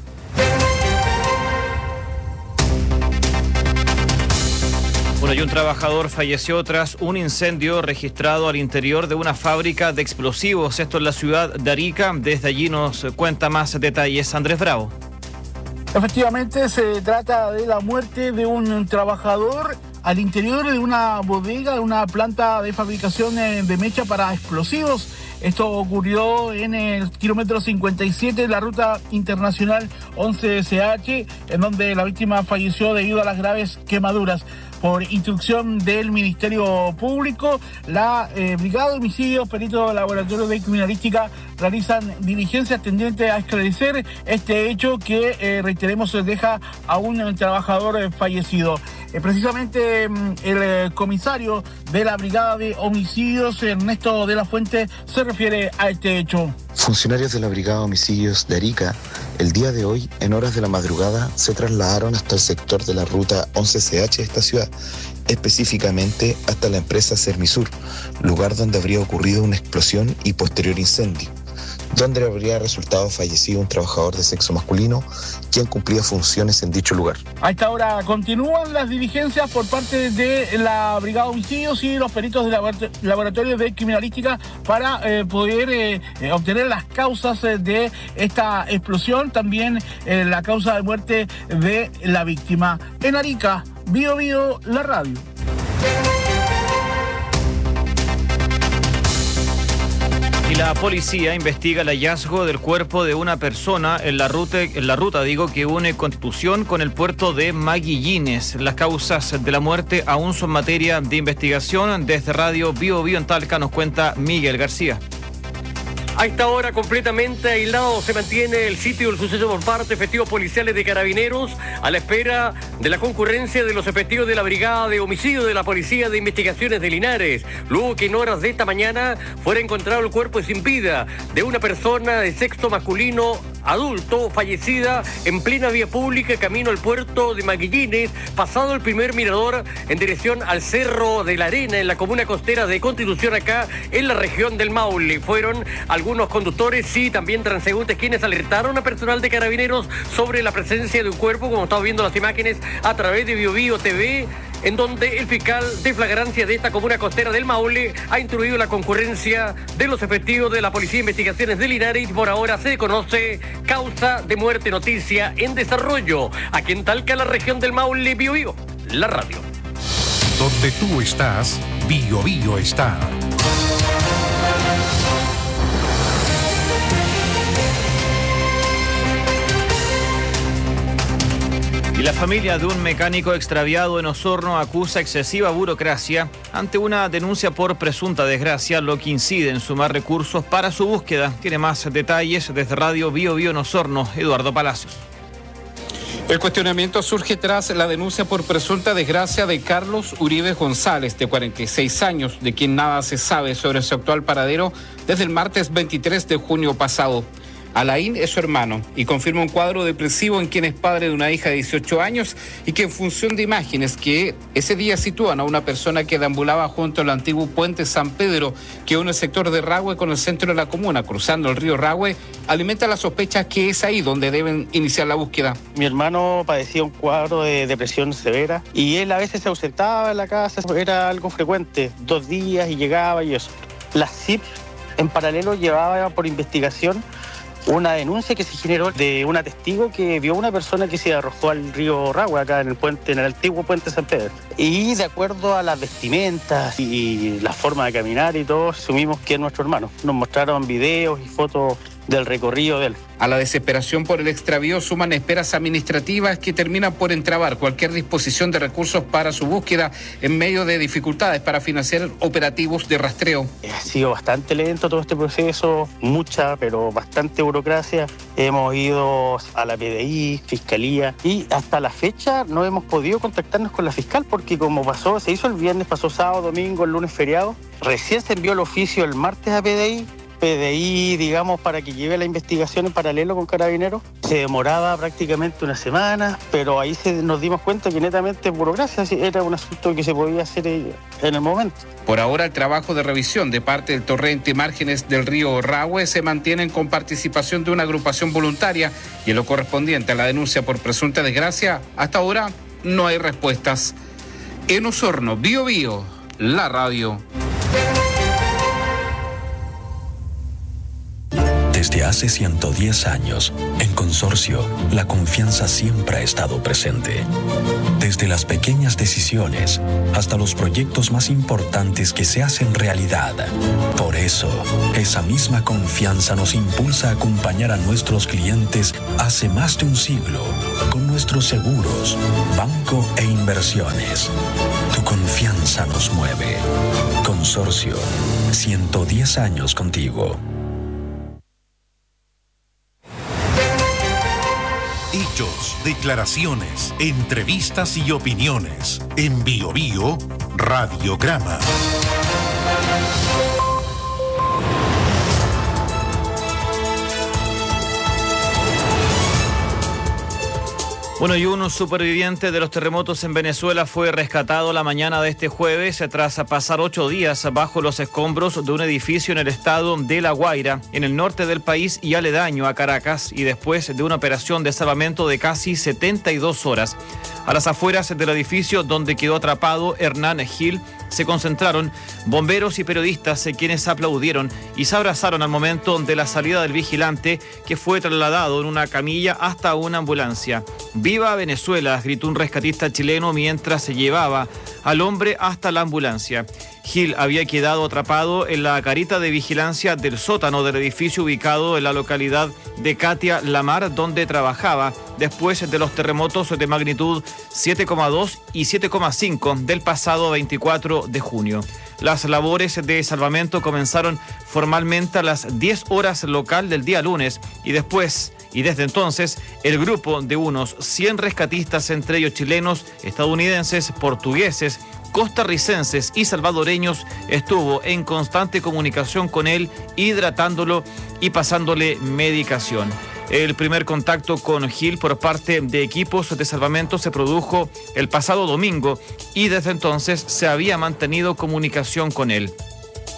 Bueno, y un trabajador falleció tras un incendio registrado al interior de una fábrica de explosivos. Esto en la ciudad de Arica. Desde allí nos cuenta más detalles Andrés Bravo. Efectivamente, se trata de la muerte de un trabajador al interior de una bodega, de una planta de fabricación de mecha para explosivos. Esto ocurrió en el kilómetro cincuenta y siete de la ruta internacional once C H, en donde la víctima falleció debido a las graves quemaduras. Por instrucción del Ministerio Público, la eh, Brigada de Homicidios, peritos del Laboratorio de Criminalística realizan diligencias tendientes a esclarecer este hecho que, eh, reiteremos, deja a un trabajador eh, fallecido. Eh, precisamente el eh, comisario de la Brigada de Homicidios, Ernesto de la Fuente, se refiere a este hecho. Funcionarios de la Brigada de Homicidios de Arica, el día de hoy, en horas de la madrugada, se trasladaron hasta el sector de la ruta once C H de esta ciudad, específicamente hasta la empresa Sermisur, lugar donde habría ocurrido una explosión y posterior incendio, donde habría resultado fallecido un trabajador de sexo masculino, quien cumplía funciones en dicho lugar. A esta hora continúan las diligencias por parte de la Brigada de Homicidios y los peritos del Laboratorio de Criminalística para eh, poder eh, obtener las causas eh, de esta explosión, también eh, la causa de muerte de la víctima. En Arica, Bio Bio, la radio. Y la policía investiga el hallazgo del cuerpo de una persona en la ruta, en la ruta digo, que une Constitución con el puerto de Maguillines. Las causas de la muerte aún son materia de investigación. Desde Radio Bio Bio en Talca nos cuenta Miguel García. A esta hora completamente aislado se mantiene el sitio del suceso por parte de efectivos policiales de Carabineros a la espera de la concurrencia de los efectivos de la Brigada de Homicidio de la Policía de Investigaciones de Linares, luego que en horas de esta mañana fuera encontrado el cuerpo sin vida de una persona de sexo masculino adulto fallecida en plena vía pública camino al puerto de Maguillines, pasado el primer mirador en dirección al Cerro de la Arena en la comuna costera de Constitución, acá en la región del Maule. Fueron algunos conductores y también transeúntes quienes alertaron a personal de Carabineros sobre la presencia de un cuerpo, como estamos viendo las imágenes a través de Bio Bio T V. en donde el fiscal de flagrancia de esta comuna costera del Maule ha instruido la concurrencia de los efectivos de la Policía de Investigaciones de Linares y por ahora se conoce causa de muerte, noticia en desarrollo. Aquí en Talca, la región del Maule, Bio Bio, la radio. Donde tú estás, Bio Bio está. Y la familia de un mecánico extraviado en Osorno acusa excesiva burocracia ante una denuncia por presunta desgracia, lo que incide en sumar recursos para su búsqueda. Tiene más detalles desde Radio Bio Bio en Osorno, Eduardo Palacios. El cuestionamiento surge tras la denuncia por presunta desgracia de Carlos Uribe González, de cuarenta y seis años, de quien nada se sabe sobre su actual paradero desde el martes veintitrés de junio pasado. Alain es su hermano y confirma un cuadro depresivo en quien es padre de una hija de dieciocho años y que en función de imágenes que ese día sitúan a una persona que deambulaba junto al antiguo puente San Pedro, que une el sector de Rahue con el centro de la comuna, cruzando el río Rahue, alimenta la sospecha que es ahí donde deben iniciar la búsqueda. Mi hermano padecía un cuadro de depresión severa y él a veces se ausentaba en la casa, era algo frecuente, dos días y llegaba y eso. La C I P en paralelo llevaba por investigación una denuncia que se generó de una testigo que vio a una persona que se arrojó al río Rahue, acá en el puente, en el antiguo puente San Pedro. Y de acuerdo a las vestimentas y la forma de caminar y todo, asumimos que es nuestro hermano. Nos mostraron videos y fotos del recorrido de él. A la desesperación por el extravío suman esperas administrativas que terminan por entrabar cualquier disposición de recursos para su búsqueda en medio de dificultades para financiar operativos de rastreo. Ha sido bastante lento todo este proceso, mucha, pero bastante burocracia. Hemos ido a la P D I, Fiscalía, y hasta la fecha no hemos podido contactarnos con la fiscal porque como pasó, se hizo el viernes, pasó sábado, domingo, el lunes feriado, recién se envió el oficio el martes a P D I, P D I, digamos, para que lleve la investigación en paralelo con Carabineros. Se demoraba prácticamente una semana, pero ahí se, nos dimos cuenta que netamente burocracia era un asunto que se podía hacer en el momento. Por ahora, el trabajo de revisión de parte del torrente y márgenes del río Rahue se mantienen con participación de una agrupación voluntaria y en lo correspondiente a la denuncia por presunta desgracia, hasta ahora no hay respuestas. En Osorno, Bio Bio, la radio. Desde hace ciento diez años, en Consorcio, la confianza siempre ha estado presente. Desde las pequeñas decisiones hasta los proyectos más importantes que se hacen realidad. Por eso, esa misma confianza nos impulsa a acompañar a nuestros clientes hace más de un siglo con nuestros seguros, banco e inversiones. Tu confianza nos mueve. Consorcio, ciento diez años contigo. Hechos, declaraciones, entrevistas y opiniones. En Bio Bio, Radiograma. Bueno, y un superviviente de los terremotos en Venezuela fue rescatado la mañana de este jueves tras pasar ocho días bajo los escombros de un edificio en el estado de La Guaira, en el norte del país y aledaño a Caracas, y después de una operación de salvamento de casi setenta y dos horas. A las afueras del edificio donde quedó atrapado Hernán Gil, se concentraron bomberos y periodistas quienes aplaudieron y se abrazaron al momento de la salida del vigilante, que fue trasladado en una camilla hasta una ambulancia. ¡Viva Venezuela!, gritó un rescatista chileno mientras se llevaba al hombre hasta la ambulancia. Gil había quedado atrapado en la carita de vigilancia del sótano del edificio ubicado en la localidad de Catia Lamar, donde trabajaba después de los terremotos de magnitud siete coma dos y siete coma cinco del pasado veinticuatro de junio. Las labores de salvamento comenzaron formalmente a las diez horas local del día lunes y después y desde entonces el grupo de unos cien rescatistas, entre ellos chilenos, estadounidenses, portugueses, costarricenses y salvadoreños, estuvo en constante comunicación con él, hidratándolo y pasándole medicación. El primer contacto con Gil por parte de equipos de salvamento se produjo el pasado domingo y desde entonces se había mantenido comunicación con él.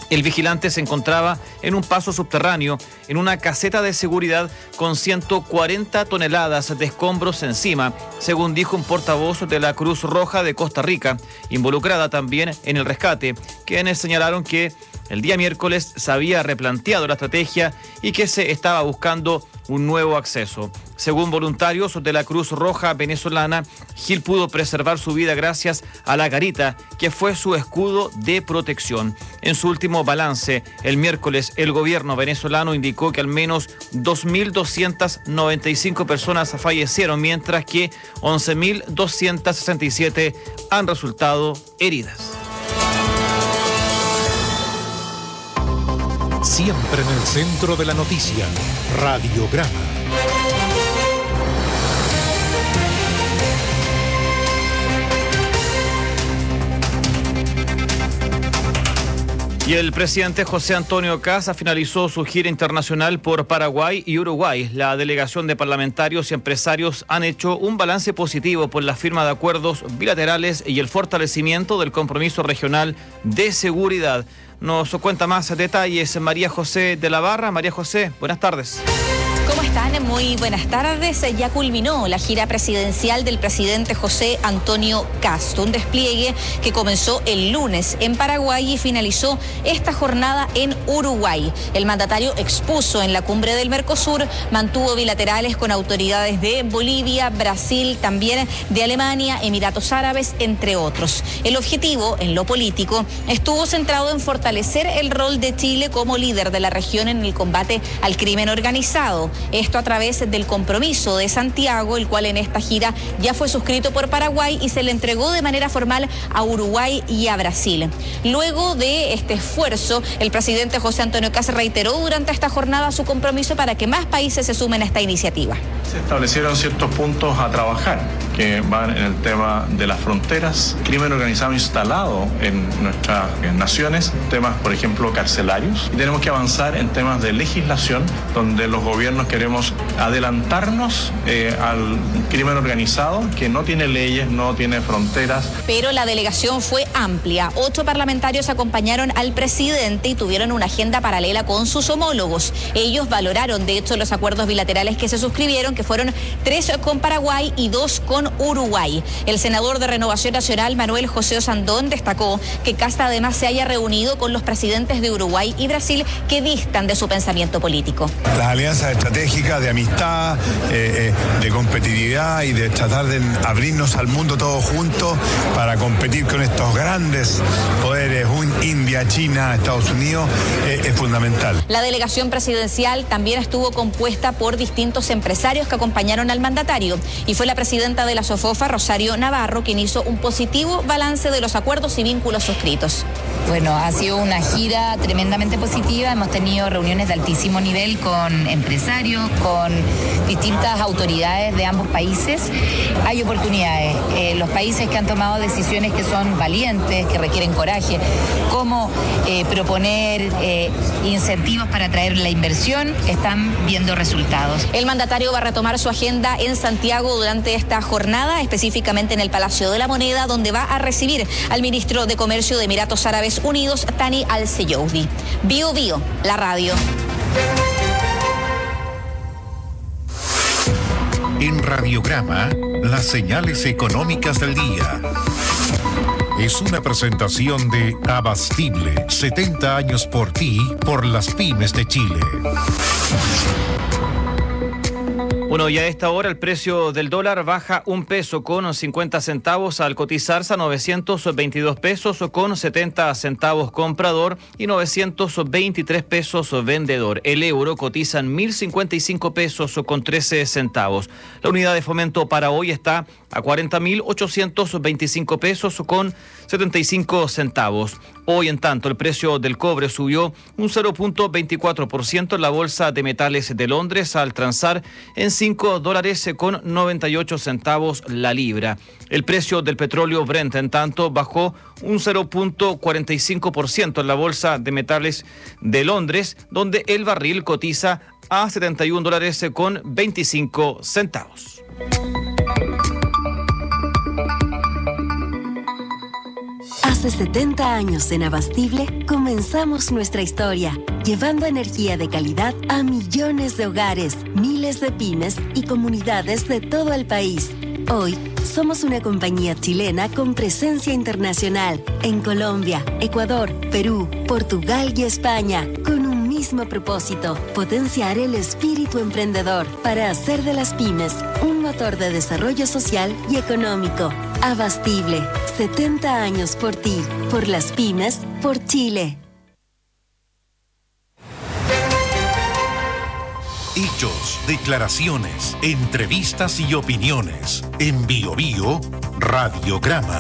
El vigilante se encontraba en un paso subterráneo, en una caseta de seguridad con ciento cuarenta toneladas de escombros encima, según dijo un portavoz de la Cruz Roja de Costa Rica, involucrada también en el rescate, quienes señalaron que el día miércoles se había replanteado la estrategia y que se estaba buscando un nuevo acceso. Según voluntarios de la Cruz Roja venezolana, Gil pudo preservar su vida gracias a la garita, que fue su escudo de protección. En su último balance, el miércoles, el gobierno venezolano indicó que al menos dos mil doscientas noventa y cinco personas fallecieron, mientras que once mil doscientas sesenta y siete han resultado heridas. Siempre en el centro de la noticia, Radiograma. Y el presidente José Antonio Kast finalizó su gira internacional por Paraguay y Uruguay. La delegación de parlamentarios y empresarios han hecho un balance positivo por la firma de acuerdos bilaterales y el fortalecimiento del compromiso regional de seguridad. Nos cuenta más detalles María José de la Barra. María José, buenas tardes. ¿Cómo están? Muy buenas tardes. Ya culminó la gira presidencial del presidente José Antonio Kast, un despliegue que comenzó el lunes en Paraguay y finalizó esta jornada en Uruguay. El mandatario expuso en la cumbre del Mercosur, mantuvo bilaterales con autoridades de Bolivia, Brasil, también de Alemania, Emiratos Árabes, entre otros. El objetivo, en lo político, estuvo centrado en fortalecer el rol de Chile como líder de la región en el combate al crimen organizado. Esto a través del compromiso de Santiago, el cual en esta gira ya fue suscrito por Paraguay y se le entregó de manera formal a Uruguay y a Brasil. Luego de este esfuerzo, el presidente José Antonio Kast reiteró durante esta jornada su compromiso para que más países se sumen a esta iniciativa. Se establecieron ciertos puntos a trabajar que van en el tema de las fronteras, crimen organizado instalado en nuestras naciones, temas, por ejemplo, carcelarios, y tenemos que avanzar en temas de legislación, donde los gobiernos queremos adelantarnos eh, al crimen organizado que no tiene leyes, no tiene fronteras. Pero la delegación fue amplia. Ocho parlamentarios acompañaron al presidente y tuvieron una agenda paralela con sus homólogos. Ellos valoraron, de hecho, los acuerdos bilaterales que se suscribieron, que fueron tres con Paraguay y dos con Uruguay. El senador de Renovación Nacional, Manuel José Osandón, destacó que Kast además se haya reunido con los presidentes de Uruguay y Brasil que distan de su pensamiento político. Las alianzas estratégicas de amistad, eh, eh, de competitividad y de tratar de abrirnos al mundo todos juntos para competir con estos grandes poderes, un India, China, Estados Unidos, eh, es fundamental. La delegación presidencial también estuvo compuesta por distintos empresarios que acompañaron al mandatario y fue la presidenta de la SOFOFA, Rosario Navarro, quien hizo un positivo balance de los acuerdos y vínculos suscritos. Bueno, ha sido una gira tremendamente positiva. Hemos tenido reuniones de altísimo nivel con empresarios, con distintas autoridades de ambos países. Hay oportunidades. Eh, los países que han tomado decisiones que son valientes, que requieren coraje, como eh, proponer eh, incentivos para atraer la inversión, están viendo resultados. El mandatario va a retomar su agenda en Santiago durante esta jornada, específicamente en el Palacio de la Moneda, donde va a recibir al ministro de Comercio de Emiratos Árabes Unidos, Thani Al-Seyoudi. Bio Bio, la radio. En Radiograma, las señales económicas del día. Es una presentación de Abastible, setenta años por ti, por las pymes de Chile. Bueno, y a esta hora el precio del dólar baja un peso con cincuenta centavos al cotizarse a novecientos veintidós pesos con setenta centavos comprador y novecientos veintitrés pesos vendedor. El euro cotiza en mil cincuenta y cinco pesos con trece centavos. La unidad de fomento para hoy está a cuarenta mil ochocientos veinticinco pesos con setenta y cinco centavos. Hoy, en tanto, el precio del cobre subió un cero punto veinticuatro por ciento en la Bolsa de Metales de Londres al transar en cinco dólares con noventa y ocho centavos la libra. El precio del petróleo Brent, en tanto, bajó un cero punto cuarenta y cinco por ciento en la Bolsa de Metales de Londres, donde el barril cotiza a setenta y un dólares con veinticinco centavos. Hace Hace setenta años en Abastible comenzamos nuestra historia, llevando energía de calidad a millones de hogares, miles de pymes y comunidades de todo el país. Hoy, somos una compañía chilena con presencia internacional en Colombia, Ecuador, Perú, Portugal y España, con un mismo propósito: potenciar el espíritu emprendedor para hacer de las pymes un motor de desarrollo social y económico. Abastible, setenta años por ti, por las pymes, por Chile. Hechos, declaraciones, entrevistas y opiniones. En Bio Bio, Radiograma.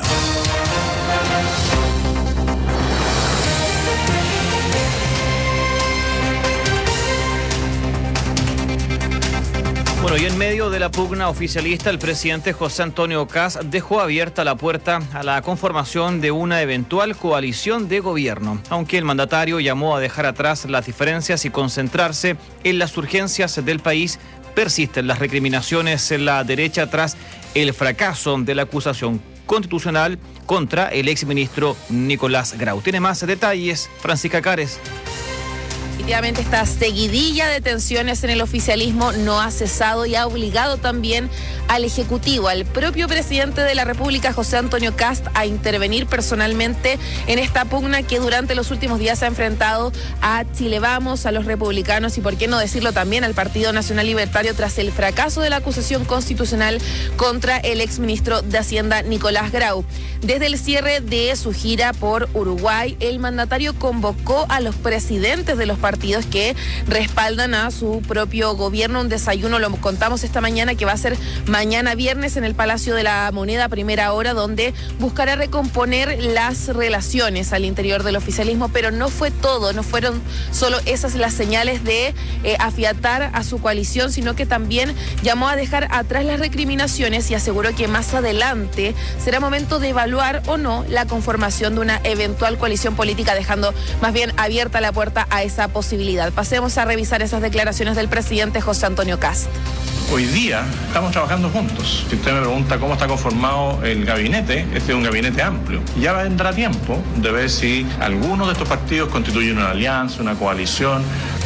Bueno, y en medio de la pugna oficialista, el presidente José Antonio Kast dejó abierta la puerta a la conformación de una eventual coalición de gobierno, aunque el mandatario llamó a dejar atrás las diferencias y concentrarse en las urgencias del país. Persisten las recriminaciones en la derecha tras el fracaso de la acusación constitucional contra el exministro Nicolás Grau. Tiene más detalles Francisca Cares. Definitivamente esta seguidilla de tensiones en el oficialismo no ha cesado y ha obligado también al Ejecutivo, al propio presidente de la República, José Antonio Kast, a intervenir personalmente en esta pugna que durante los últimos días ha enfrentado a Chile Vamos, a los republicanos y, por qué no decirlo, también al Partido Nacional Libertario tras el fracaso de la acusación constitucional contra el exministro de Hacienda, Nicolás Grau. Desde el cierre de su gira por Uruguay, el mandatario convocó a los presidentes de los partidos que respaldan a su propio gobierno, un desayuno, lo contamos esta mañana, que va a ser mañana viernes en el Palacio de la Moneda a primera hora, donde buscará recomponer las relaciones al interior del oficialismo, pero no fue todo, no fueron solo esas las señales de eh, afiatar a su coalición, sino que también llamó a dejar atrás las recriminaciones y aseguró que más adelante será momento de evaluar o no la conformación de una eventual coalición política, dejando más bien abierta la puerta a esa posibilidad. Pasemos a revisar esas declaraciones del presidente José Antonio Kast. Hoy día estamos trabajando juntos. Si usted me pregunta cómo está conformado el gabinete, este es un gabinete amplio. Ya vendrá tiempo de ver si algunos de estos partidos constituyen una alianza, una coalición.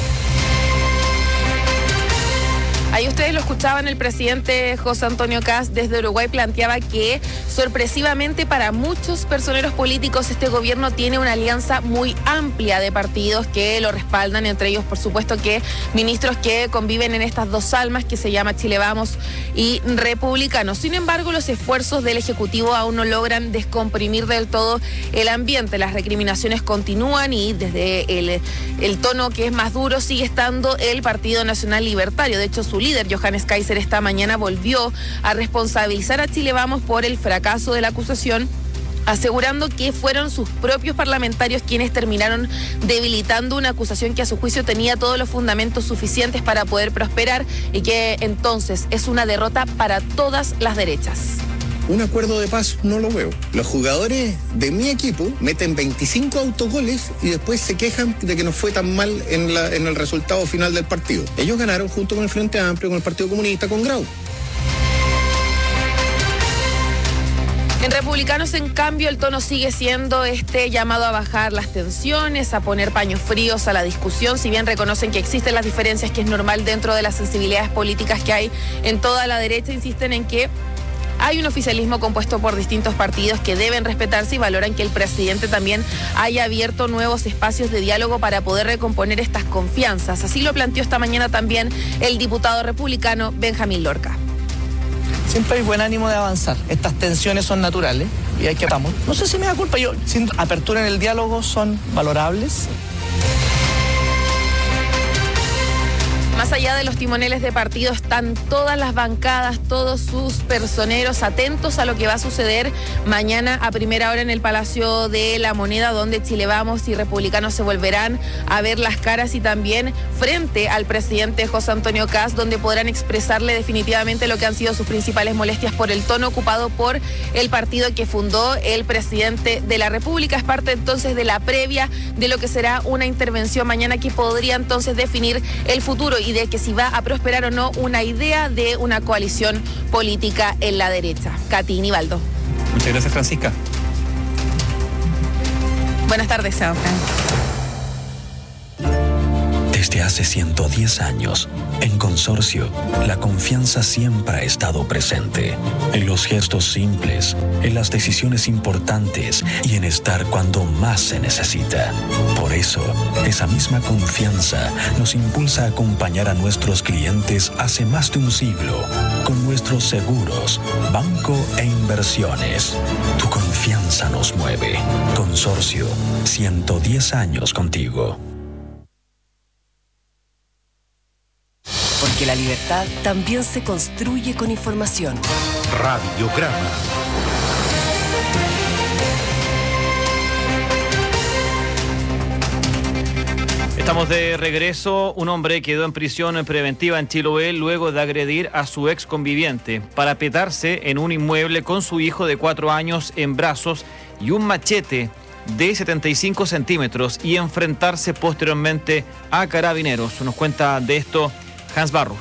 Ahí ustedes lo escuchaban, el presidente José Antonio Kast desde Uruguay planteaba que sorpresivamente para muchos personeros políticos este gobierno tiene una alianza muy amplia de partidos que lo respaldan, entre ellos por supuesto que ministros que conviven en estas dos almas que se llama Chile Vamos y Republicanos. Sin embargo, los esfuerzos del Ejecutivo aún no logran descomprimir del todo el ambiente. Las recriminaciones continúan y desde el, el tono que es más duro sigue estando el Partido Nacional Libertario. De hecho, su líder, Johannes Kaiser, esta mañana volvió a responsabilizar a Chile Vamos por el fracaso de la acusación, asegurando que fueron sus propios parlamentarios quienes terminaron debilitando una acusación que a su juicio tenía todos los fundamentos suficientes para poder prosperar y que entonces es una derrota para todas las derechas. Un acuerdo de paz no lo veo. Los jugadores de mi equipo meten veinticinco autogoles y después se quejan de que nos fue tan mal en, la, en el resultado final del partido. Ellos ganaron junto con el Frente Amplio, con el Partido Comunista, con Grau. En Republicanos, en cambio, el tono sigue siendo este llamado a bajar las tensiones, a poner paños fríos a la discusión. Si bien reconocen que existen las diferencias, que es normal dentro de las sensibilidades políticas que hay en toda la derecha, insisten en que hay un oficialismo compuesto por distintos partidos que deben respetarse y valoran que el presidente también haya abierto nuevos espacios de diálogo para poder recomponer estas confianzas. Así lo planteó esta mañana también el diputado republicano Benjamín Lorca. Siempre hay buen ánimo de avanzar. Estas tensiones son naturales y hay que estamos. No sé si me da culpa, yo sin apertura en el diálogo son valorables. Más allá de los timoneles de partido están todas las bancadas, todos sus personeros atentos a lo que va a suceder mañana a primera hora en el Palacio de la Moneda, donde Chile Vamos y Republicanos se volverán a ver las caras, y también frente al presidente José Antonio Kast, donde podrán expresarle definitivamente lo que han sido sus principales molestias por el tono ocupado por el partido que fundó el presidente de la República. Es parte entonces de la previa de lo que será una intervención mañana que podría entonces definir el futuro y de que si va a prosperar o no una idea de una coalición política en la derecha. Katy Nivaldo. Muchas gracias, Francisca. Buenas tardes, Sebastián. Desde hace ciento diez años, en Consorcio, la confianza siempre ha estado presente. En los gestos simples, en las decisiones importantes y en estar cuando más se necesita. Por eso, esa misma confianza nos impulsa a acompañar a nuestros clientes hace más de un siglo con nuestros seguros, banco e inversiones. Tu confianza nos mueve. Consorcio, ciento diez años contigo. Porque la libertad también se construye con información. Radiograma. Estamos de regreso. Un hombre quedó en prisión preventiva en Chiloé luego de agredir a su ex conviviente, parapetarse en un inmueble con su hijo de cuatro años en brazos y un machete de setenta y cinco centímetros y enfrentarse posteriormente a carabineros. Nos cuenta de esto Hans Barros.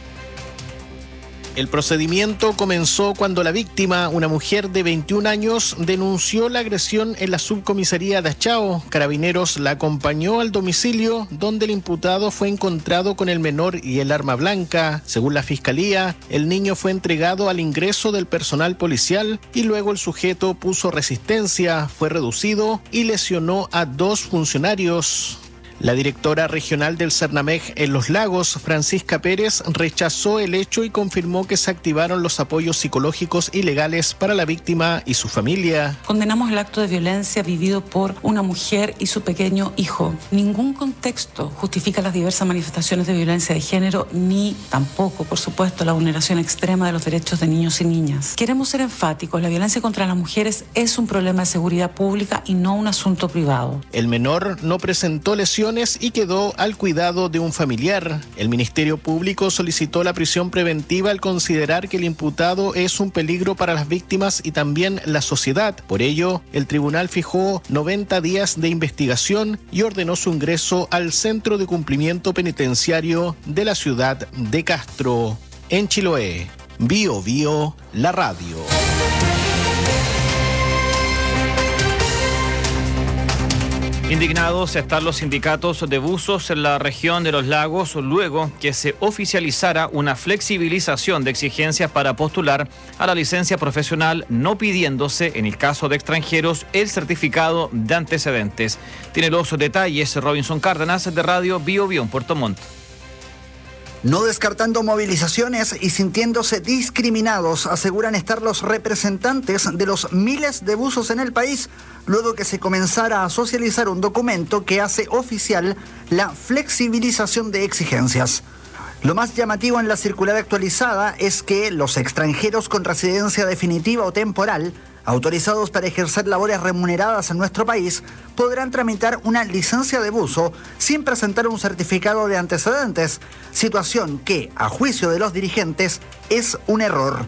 El procedimiento comenzó cuando la víctima, una mujer de veintiún años, denunció la agresión en la subcomisaría de Achao. Carabineros la acompañó al domicilio, donde el imputado fue encontrado con el menor y el arma blanca. Según la fiscalía, el niño fue entregado al ingreso del personal policial y luego el sujeto puso resistencia, fue reducido y lesionó a dos funcionarios. La directora regional del Cernamej en Los Lagos, Francisca Pérez, rechazó el hecho y confirmó que se activaron los apoyos psicológicos y legales para la víctima y su familia. Condenamos el acto de violencia vivido por una mujer y su pequeño hijo. Ningún contexto justifica las diversas manifestaciones de violencia de género, ni tampoco, por supuesto, la vulneración extrema de los derechos de niños y niñas. Queremos ser enfáticos, la violencia contra las mujeres es un problema de seguridad pública y no un asunto privado. El menor no presentó lesiones y quedó al cuidado de un familiar. El Ministerio Público solicitó la prisión preventiva al considerar que el imputado es un peligro para las víctimas y también la sociedad. Por ello, el tribunal fijó noventa días de investigación y ordenó su ingreso al Centro de Cumplimiento Penitenciario de la ciudad de Castro. En Chiloé, Bio Bio, la radio. Indignados están los sindicatos de buzos en la región de Los Lagos luego que se oficializara una flexibilización de exigencias para postular a la licencia profesional, no pidiéndose, en el caso de extranjeros, el certificado de antecedentes. Tiene los detalles Robinson Cárdenas de Radio Bio Bio en Puerto Montt. No descartando movilizaciones y sintiéndose discriminados, aseguran estar los representantes de los miles de buzos en el país, luego que se comenzara a socializar un documento que hace oficial la flexibilización de exigencias. Lo más llamativo en la circular actualizada es que los extranjeros con residencia definitiva o temporal, autorizados para ejercer labores remuneradas en nuestro país, podrán tramitar una licencia de buzo sin presentar un certificado de antecedentes, situación que, a juicio de los dirigentes, es un error.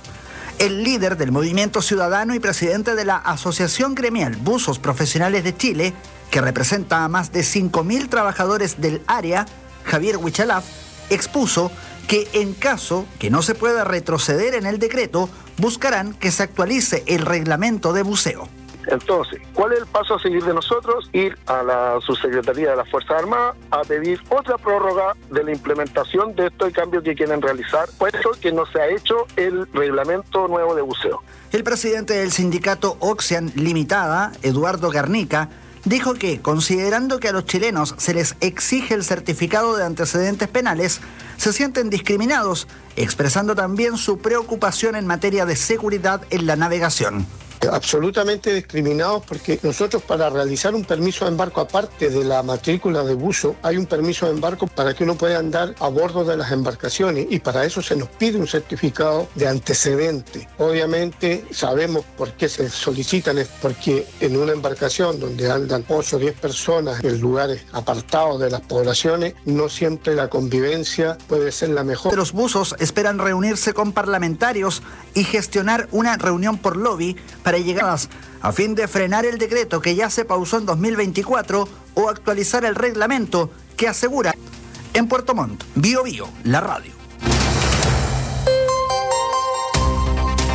El líder del Movimiento Ciudadano y presidente de la Asociación Gremial Buzos Profesionales de Chile, que representa a más de cinco mil trabajadores del área, Javier Huichalaf, expuso que en caso que no se pueda retroceder en el decreto, buscarán que se actualice el reglamento de buceo. Entonces, ¿cuál es el paso a seguir de nosotros? Ir a la Subsecretaría de las Fuerzas Armadas a pedir otra prórroga de la implementación de estos cambios que quieren realizar, puesto que no se ha hecho el reglamento nuevo de buceo. El presidente del sindicato Oxian Limitada, Eduardo Garnica, dijo que, considerando que a los chilenos se les exige el certificado de antecedentes penales, se sienten discriminados, expresando también su preocupación en materia de seguridad en la navegación. Absolutamente discriminados porque nosotros para realizar un permiso de embarco aparte de la matrícula de buzo hay un permiso de embarco para que uno pueda andar a bordo de las embarcaciones y para eso se nos pide un certificado de antecedente. Obviamente sabemos por qué se solicitan, es porque en una embarcación donde andan ocho o diez personas en lugares apartados de las poblaciones no siempre la convivencia puede ser la mejor. Los buzos esperan reunirse con parlamentarios y gestionar una reunión por lobby para llegadas a fin de frenar el decreto que ya se pausó en dos mil veinticuatro o actualizar el reglamento que asegura. En Puerto Montt, Bio Bio, la radio.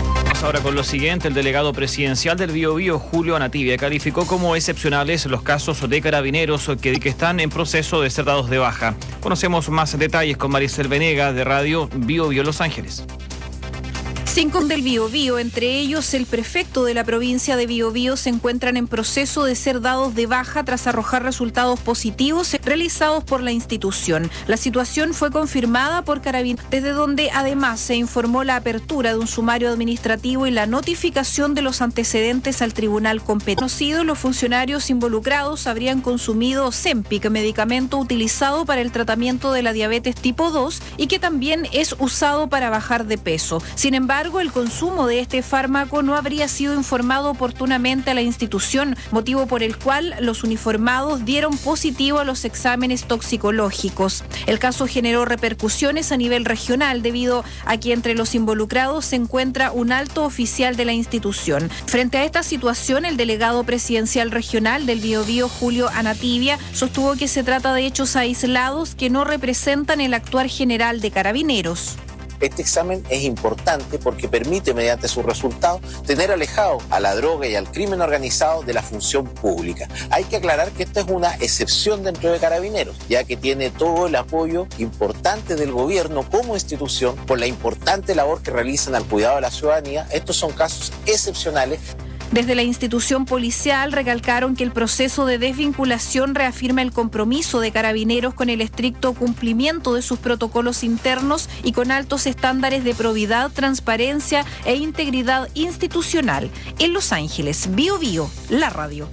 ahora con lo siguiente. El delegado presidencial del Biobío, Julio Anativia, calificó como excepcionales los casos de carabineros que, que están en proceso de ser dados de baja. Conocemos más detalles con Maricel Venegas de Radio Biobío Los Ángeles. Cinco del Biobío, entre ellos el prefecto de la provincia de Biobío, se encuentran en proceso de ser dados de baja tras arrojar resultados positivos realizados por la institución. La situación fue confirmada por Carabineros, desde donde además se informó la apertura de un sumario administrativo y la notificación de los antecedentes al tribunal competente. Conocidos, los funcionarios involucrados habrían consumido Ozempic, medicamento utilizado para el tratamiento de la diabetes tipo dos y que también es usado para bajar de peso. Sin embargo, el consumo de este fármaco no habría sido informado oportunamente a la institución, motivo por el cual los uniformados dieron positivo a los exámenes toxicológicos. El caso generó repercusiones a nivel regional debido a que entre los involucrados se encuentra un alto oficial de la institución. Frente a esta situación, el delegado presidencial regional del Biobío, Julio Anativia, sostuvo que se trata de hechos aislados que no representan el actuar general de Carabineros. Este examen es importante porque permite, mediante su resultado, tener alejado a la droga y al crimen organizado de la función pública. Hay que aclarar que esta es una excepción dentro de Carabineros, ya que tiene todo el apoyo importante del gobierno como institución por la importante labor que realizan al cuidado de la ciudadanía. Estos son casos excepcionales. Desde la institución policial recalcaron que el proceso de desvinculación reafirma el compromiso de Carabineros con el estricto cumplimiento de sus protocolos internos y con altos estándares de probidad, transparencia e integridad institucional. En Los Ángeles, Biobío, la radio.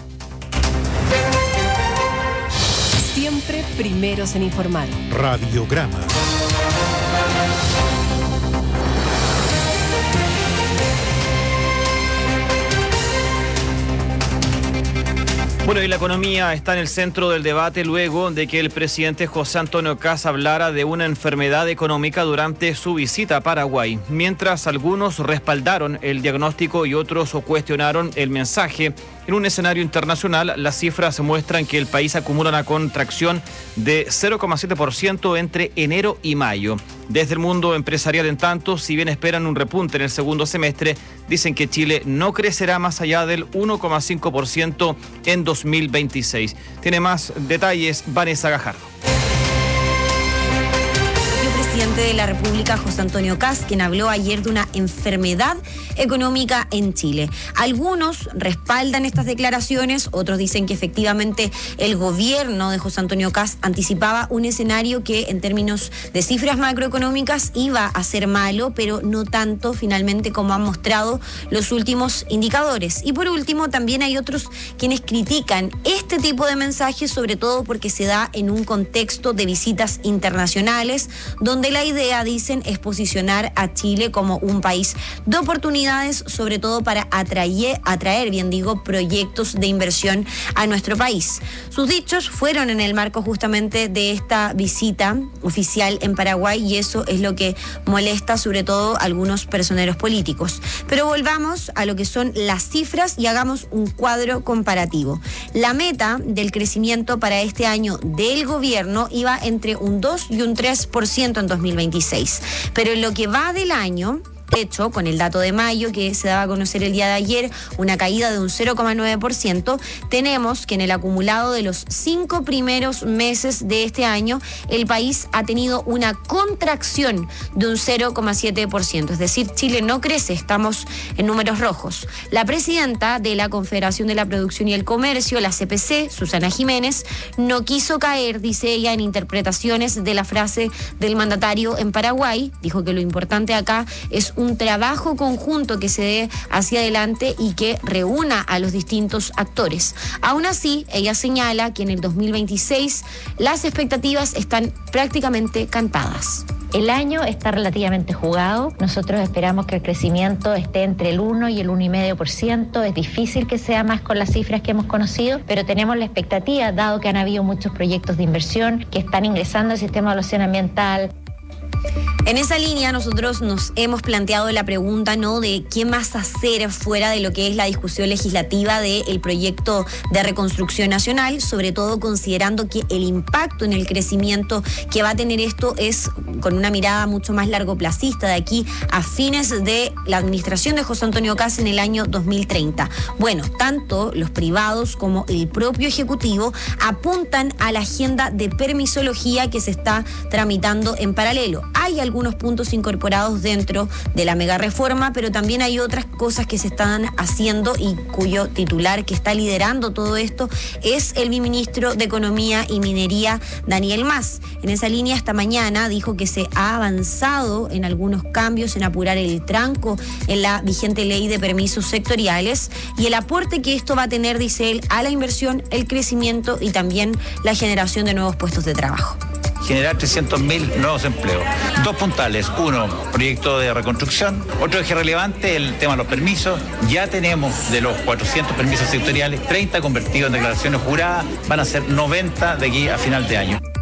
Siempre primeros en informar. Radiograma. Bueno, y la economía está en el centro del debate luego de que el presidente José Antonio Kast hablara de una enfermedad económica durante su visita a Paraguay. Mientras algunos respaldaron el diagnóstico y otros cuestionaron el mensaje, en un escenario internacional las cifras muestran que el país acumula una contracción de cero coma siete por ciento entre enero y mayo. Desde el mundo empresarial, en tanto, si bien esperan un repunte en el segundo semestre, dicen que Chile no crecerá más allá del uno coma cinco por ciento en dos mil veintiséis. Tiene más detalles Vanessa Gajardo. El presidente de la República, José Antonio Kast, quien habló ayer de una enfermedad económica en Chile. Algunos respaldan estas declaraciones, otros dicen que efectivamente el gobierno de José Antonio Kast anticipaba un escenario que en términos de cifras macroeconómicas iba a ser malo, pero no tanto finalmente como han mostrado los últimos indicadores. Y por último, también hay otros quienes critican este tipo de mensajes, sobre todo porque se da en un contexto de visitas internacionales, donde la idea, dicen, es posicionar a Chile como un país de oportunidades, sobre todo para atraer, atraer, bien digo, proyectos de inversión a nuestro país. Sus dichos fueron en el marco justamente de esta visita oficial en Paraguay y eso es lo que molesta sobre todo a algunos personeros políticos. Pero volvamos a lo que son las cifras y hagamos un cuadro comparativo. La meta del crecimiento para este año del gobierno iba entre un dos y un tres por ciento en dos mil veintiséis. Pero en lo que va del año, de hecho, con el dato de mayo que se daba a conocer el día de ayer, una caída de un cero coma nueve por ciento, tenemos que en el acumulado de los cinco primeros meses de este año, el país ha tenido una contracción de un cero coma siete por ciento. Es decir, Chile no crece, estamos en números rojos. La presidenta de la Confederación de la Producción y el Comercio, la C P C, Susana Jiménez, no quiso caer, dice ella, en interpretaciones de la frase del mandatario en Paraguay. Dijo que lo importante acá es un un trabajo conjunto que se dé hacia adelante y que reúna a los distintos actores. Aún así, ella señala que en el dos mil veintiséis las expectativas están prácticamente cantadas. El año está relativamente jugado. Nosotros esperamos que el crecimiento esté entre el uno y el uno coma cinco por ciento. Es difícil que sea más con las cifras que hemos conocido, pero tenemos la expectativa, dado que han habido muchos proyectos de inversión que están ingresando al sistema de evaluación ambiental. En En esa línea nosotros nos hemos planteado la pregunta, ¿no?, de qué más hacer fuera de lo que es la discusión legislativa del proyecto de reconstrucción nacional, sobre todo considerando que el impacto en el crecimiento que va a tener esto es con una mirada mucho más largoplacista, de aquí a fines de la administración de José Antonio Kast en el año dos mil treinta. Bueno, tanto los privados como el propio Ejecutivo apuntan a la agenda de permisología que se está tramitando en paralelo. Hay algunos puntos incorporados dentro de la mega reforma, pero también hay otras cosas que se están haciendo y cuyo titular que está liderando todo esto es el ministro de Economía y Minería, Daniel Mas. En esa línea, esta mañana dijo que se ha avanzado en algunos cambios en apurar el tranco en la vigente ley de permisos sectoriales y el aporte que esto va a tener, dice él, a la inversión, el crecimiento y también la generación de nuevos puestos de trabajo. Generar trescientos mil nuevos empleos. Dos puntales. Uno, proyecto de reconstrucción. Otro eje relevante, el tema de los permisos. Ya tenemos de los cuatrocientos permisos sectoriales, treinta convertidos en declaraciones juradas. Van a ser noventa de aquí a final de año.